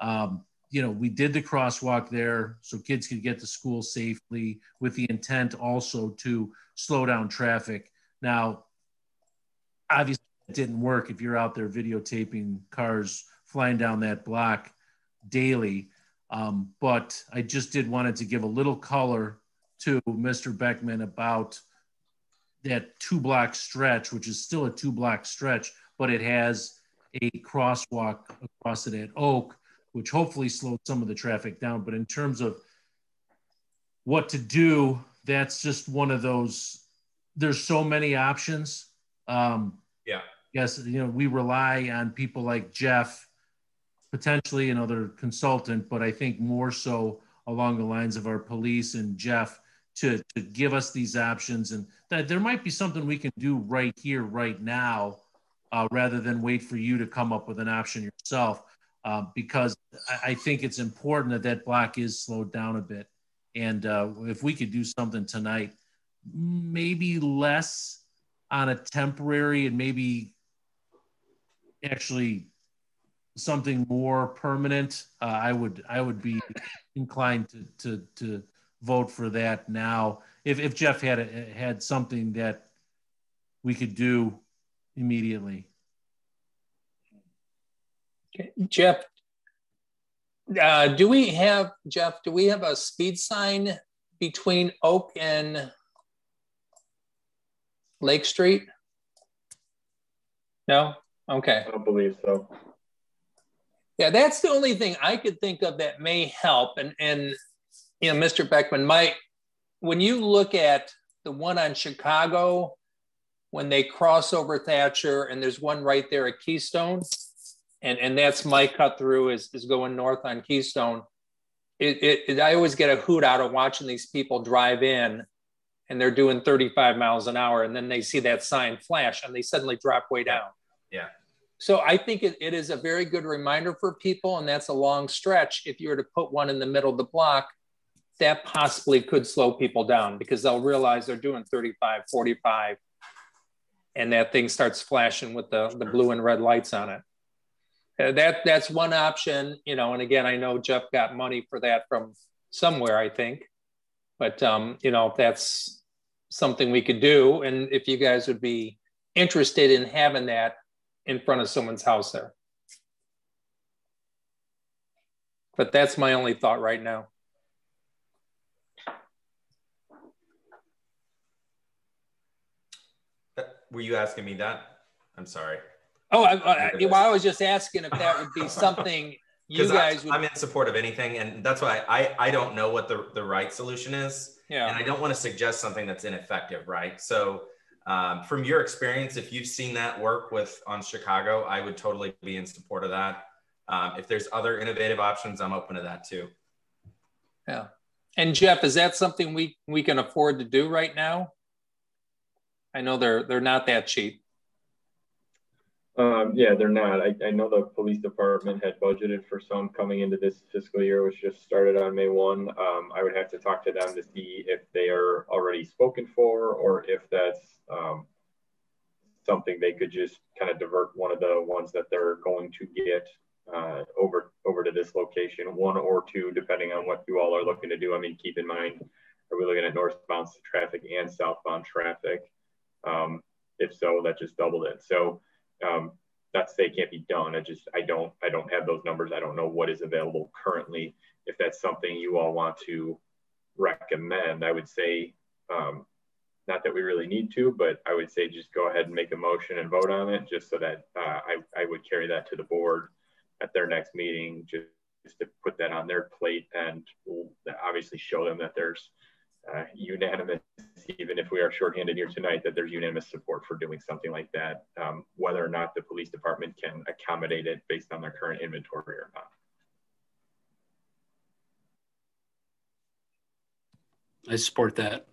we did the crosswalk there so kids could get to school safely with the intent also to slow down traffic. Now, obviously it didn't work if you're out there videotaping cars flying down that block daily. But I just wanted to give a little color to Mr. Beckman about that 2-block stretch, which is still a 2-block stretch, but it has a crosswalk across it at Oak, which hopefully slowed some of the traffic down. But in terms of what to do, that's just one of those, there's so many options. Yes, we rely on people like Jeff, potentially another consultant, but I think more so along the lines of our police and Jeff to give us these options. And that there might be something we can do right here, right now, rather than wait for you to come up with an option yourself. Because I think it's important that block is slowed down a bit. And if we could do something tonight, maybe less on a temporary and maybe actually something more permanent, I would be inclined to vote for that now. If Jeff had something that we could do immediately. Okay. Jeff, do we have a speed sign between Oak and Lake Street? No? Okay. I don't believe so. Yeah, that's the only thing I could think of that may help. And Mr. Beckman, when you look at the one on Chicago, when they cross over Thatcher, and there's one right there at Keystone, and that's my cut through is going north on Keystone. I always get a hoot out of watching these people drive in and they're doing 35 miles an hour, and then they see that sign flash and they suddenly drop way down. Yeah. So I think it is a very good reminder for people, and that's a long stretch. If you were to put one in the middle of the block, that possibly could slow people down because they'll realize they're doing 35, 45, and that thing starts flashing with the blue and red lights on it. That's one option, you know, and again, I know Jeff got money for that from somewhere, I think, but you know, that's something we could do. And if you guys would be interested in having that in front of someone's house there. But that's my only thought right now. Were you asking me that? I'm sorry. Oh, I was just asking if that would be something you guys would. I'm in support of anything, and that's why I don't know what the right solution is. Yeah. And I don't want to suggest something that's ineffective, right? So from your experience, if you've seen that work on Chicago, I would totally be in support of that. If there's other innovative options, I'm open to that too. Yeah. And Jeff, is that something we can afford to do right now? I know they're not that cheap. Yeah, they're not. I know the police department had budgeted for some coming into this fiscal year, which just started on May 1. I would have to talk to them to see if they are already spoken for or if that's something they could just kind of divert one of the ones that they're going to get over to this location, one or two, depending on what you all are looking to do. I mean, keep in mind, are we looking at northbound traffic and southbound traffic? If so, that just doubled it. So not to say it can't be done. I don't have those numbers. I don't know what is available currently. If that's something you all want to recommend, I would say, not that we really need to, but I would say just go ahead and make a motion and vote on it, just so that I would carry that to the board at their next meeting, just to put that on their plate and we'll obviously show them that there's unanimous, even if we are shorthanded here tonight, that there's unanimous support for doing something like that, whether or not the police department can accommodate it based on their current inventory or not. I support that.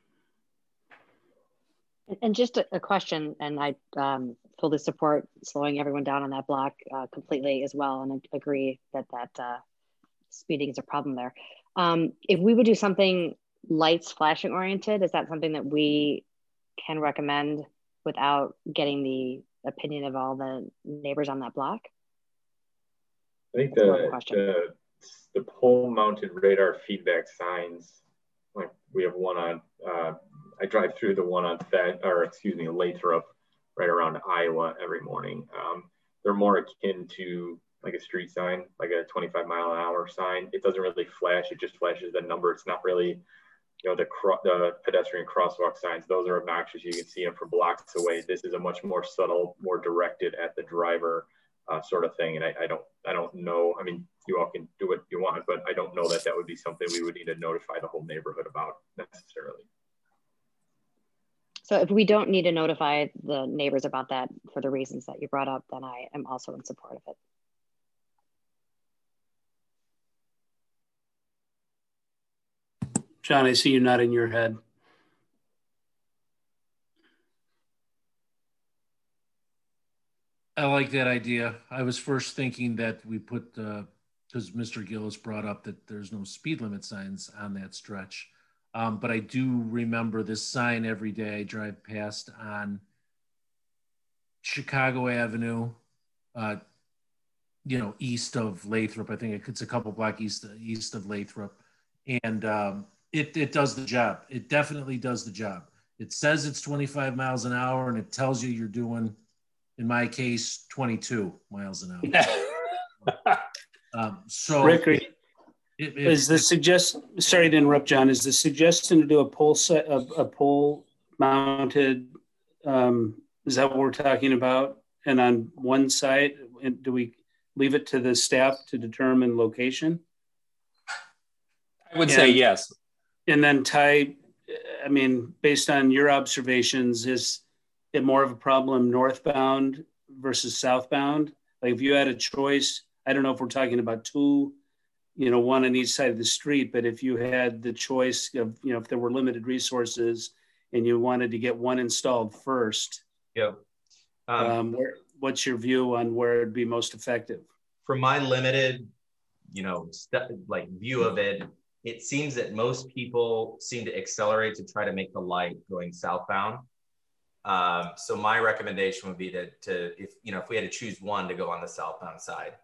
And just a question, and I fully support slowing everyone down on that block completely as well, and I agree that speeding is a problem there. If we would do something lights flashing oriented, is that something that we can recommend without getting the opinion of all the neighbors on that block? I think the pole mounted radar feedback signs, like we have one on, I drive through the one on Lathrop right around Iowa every morning. They're more akin to like a street sign, like a 25-mile-an-hour sign. It doesn't really flash, it just flashes the number. It's not really, you know, the pedestrian crosswalk signs, those are obnoxious. You can see them from blocks away. This is a much more subtle, more directed at the driver sort of thing. And I don't know, I mean, you all can do what you want, but I don't know that would be something we would need to notify the whole neighborhood about necessarily. So if we don't need to notify the neighbors about that for the reasons that you brought up, then I am also in support of it. John, I see you nodding your head. I like that idea. I was first thinking that we put, because Mr. Gillis brought up that there's no speed limit signs on that stretch. But I do remember this sign every day I drive past on Chicago Avenue, you know, east of Lathrop. I think it's a couple block east of Lathrop. And it does the job. It definitely does the job. It says it's 25 miles an hour and it tells you you're doing, in my case, 22 miles an hour. So Rick, is the sorry to interrupt, John, is the suggestion to do a pole mounted, is that what we're talking about? And on one side, do we leave it to the staff to determine location? I would say yes. And then Ty, I mean, based on your observations, is it more of a problem northbound versus southbound? Like if you had a choice, I don't know if we're talking about two, you know, one on each side of the street, but if you had the choice of, you know, if there were limited resources and you wanted to get one installed first, yeah, what's your view on where it'd be most effective? From my limited, view of it, it seems that most people seem to accelerate to try to make the light going southbound. So my recommendation would be if we had to choose one, to go on the southbound side.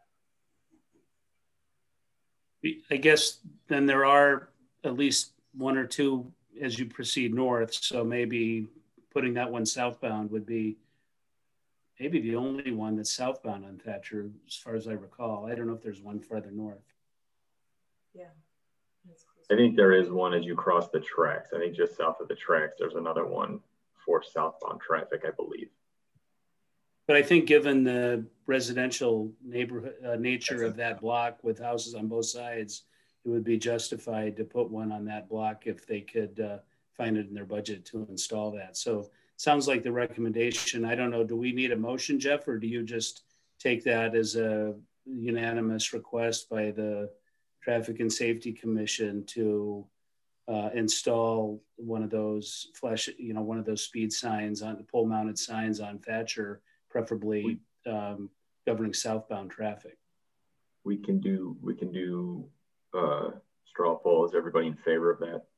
I guess then there are at least one or two as you proceed north. So maybe putting that one southbound would be maybe the only one that's southbound on Thatcher, as far as I recall. I don't know if there's one farther north. Yeah. I think there is one as you cross the tracks. I think just south of the tracks, there's another one for southbound traffic, I believe. But I think given the residential neighborhood nature of that block with houses on both sides, it would be justified to put one on that block if they could find it in their budget to install that. So sounds like the recommendation. I don't know, do we need a motion, Jeff, or do you just take that as a unanimous request by the Traffic and Safety Commission to install one of those one of those speed signs on the pole mounted signs on Thatcher, preferably governing southbound traffic? We can do straw poll. Is everybody in favor of that?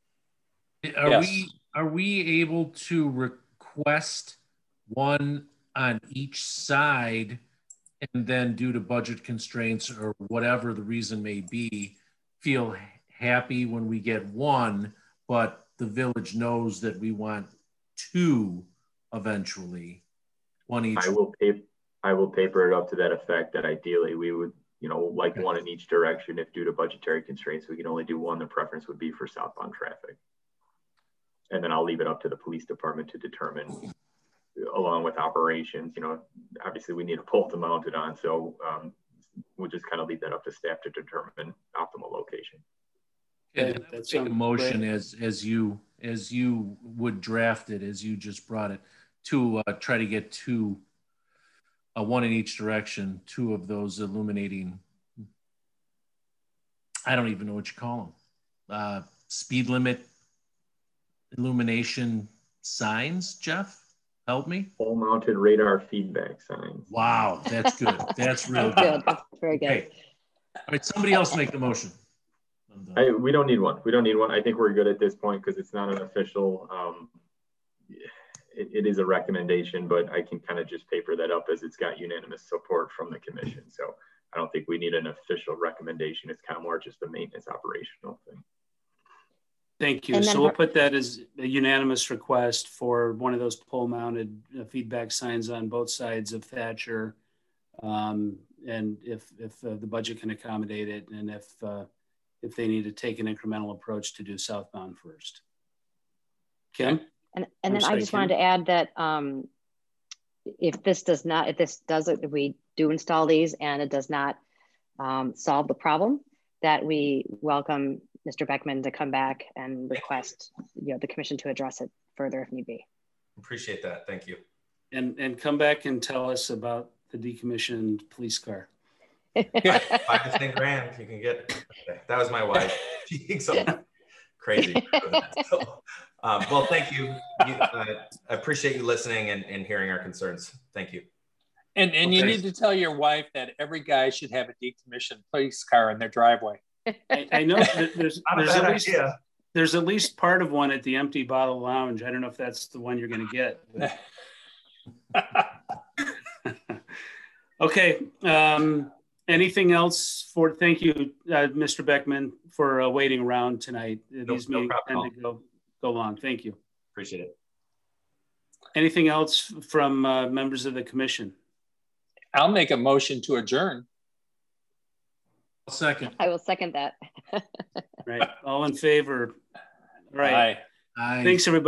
Are we able to request one on each side, and then due to budget constraints or whatever the reason may be, feel happy when we get one, but the village knows that we want two eventually, one each? I will paper it up to that effect, that ideally we would, like one in each direction. If due to budgetary constraints we can only do one, the preference would be for southbound traffic. And then I'll leave it up to the police department to determine, along with operations. Obviously we need a pole to mount it on, so we'll just kind of leave that up to staff to determine optimal location. Yeah, that's a motion as you would draft it, as you just brought it, to try to get two, one in each direction, two of those illuminating, I don't even know what you call them, speed limit illumination signs. Jeff, help me. Pole mounted radar feedback signs. Wow, that's good. That's really good. That's very good. Okay. All right, somebody else make the motion. We don't need one. We don't need one. I think we're good at this point because it's not an official, it is a recommendation, but I can kind of just paper that up as it's got unanimous support from the commission. So I don't think we need an official recommendation. It's kind of more just a maintenance operational thing. Thank you. So we'll put that as a unanimous request for one of those pole mounted feedback signs on both sides of Thatcher. And if the budget can accommodate it, and if they need to take an incremental approach to do southbound first. Kim? And then I just wanted to add that if we do install these and it does not solve the problem, that we welcome Mr. Beckman to come back and request the commission to address it further if need be. Appreciate that. Thank you. And come back and tell us about the decommissioned police car. Yeah, $5 to $10,000 you can get. That was my wife. She thinks I'm crazy. So, well, thank you. I appreciate you listening and hearing our concerns. Thank you. And you need to tell your wife that every guy should have a decommissioned police car in their driveway. I know there's at least part of one at the Empty Bottle Lounge. I don't know if that's the one you're going to get. Okay. Anything else thank you, Mr. Beckman, for waiting around tonight. These meetings tend to go long. Thank you. Appreciate it. Anything else from members of the commission? I'll make a motion to adjourn. Second. I will second that. Right. All in favor? All right. Aye. Thanks, everybody.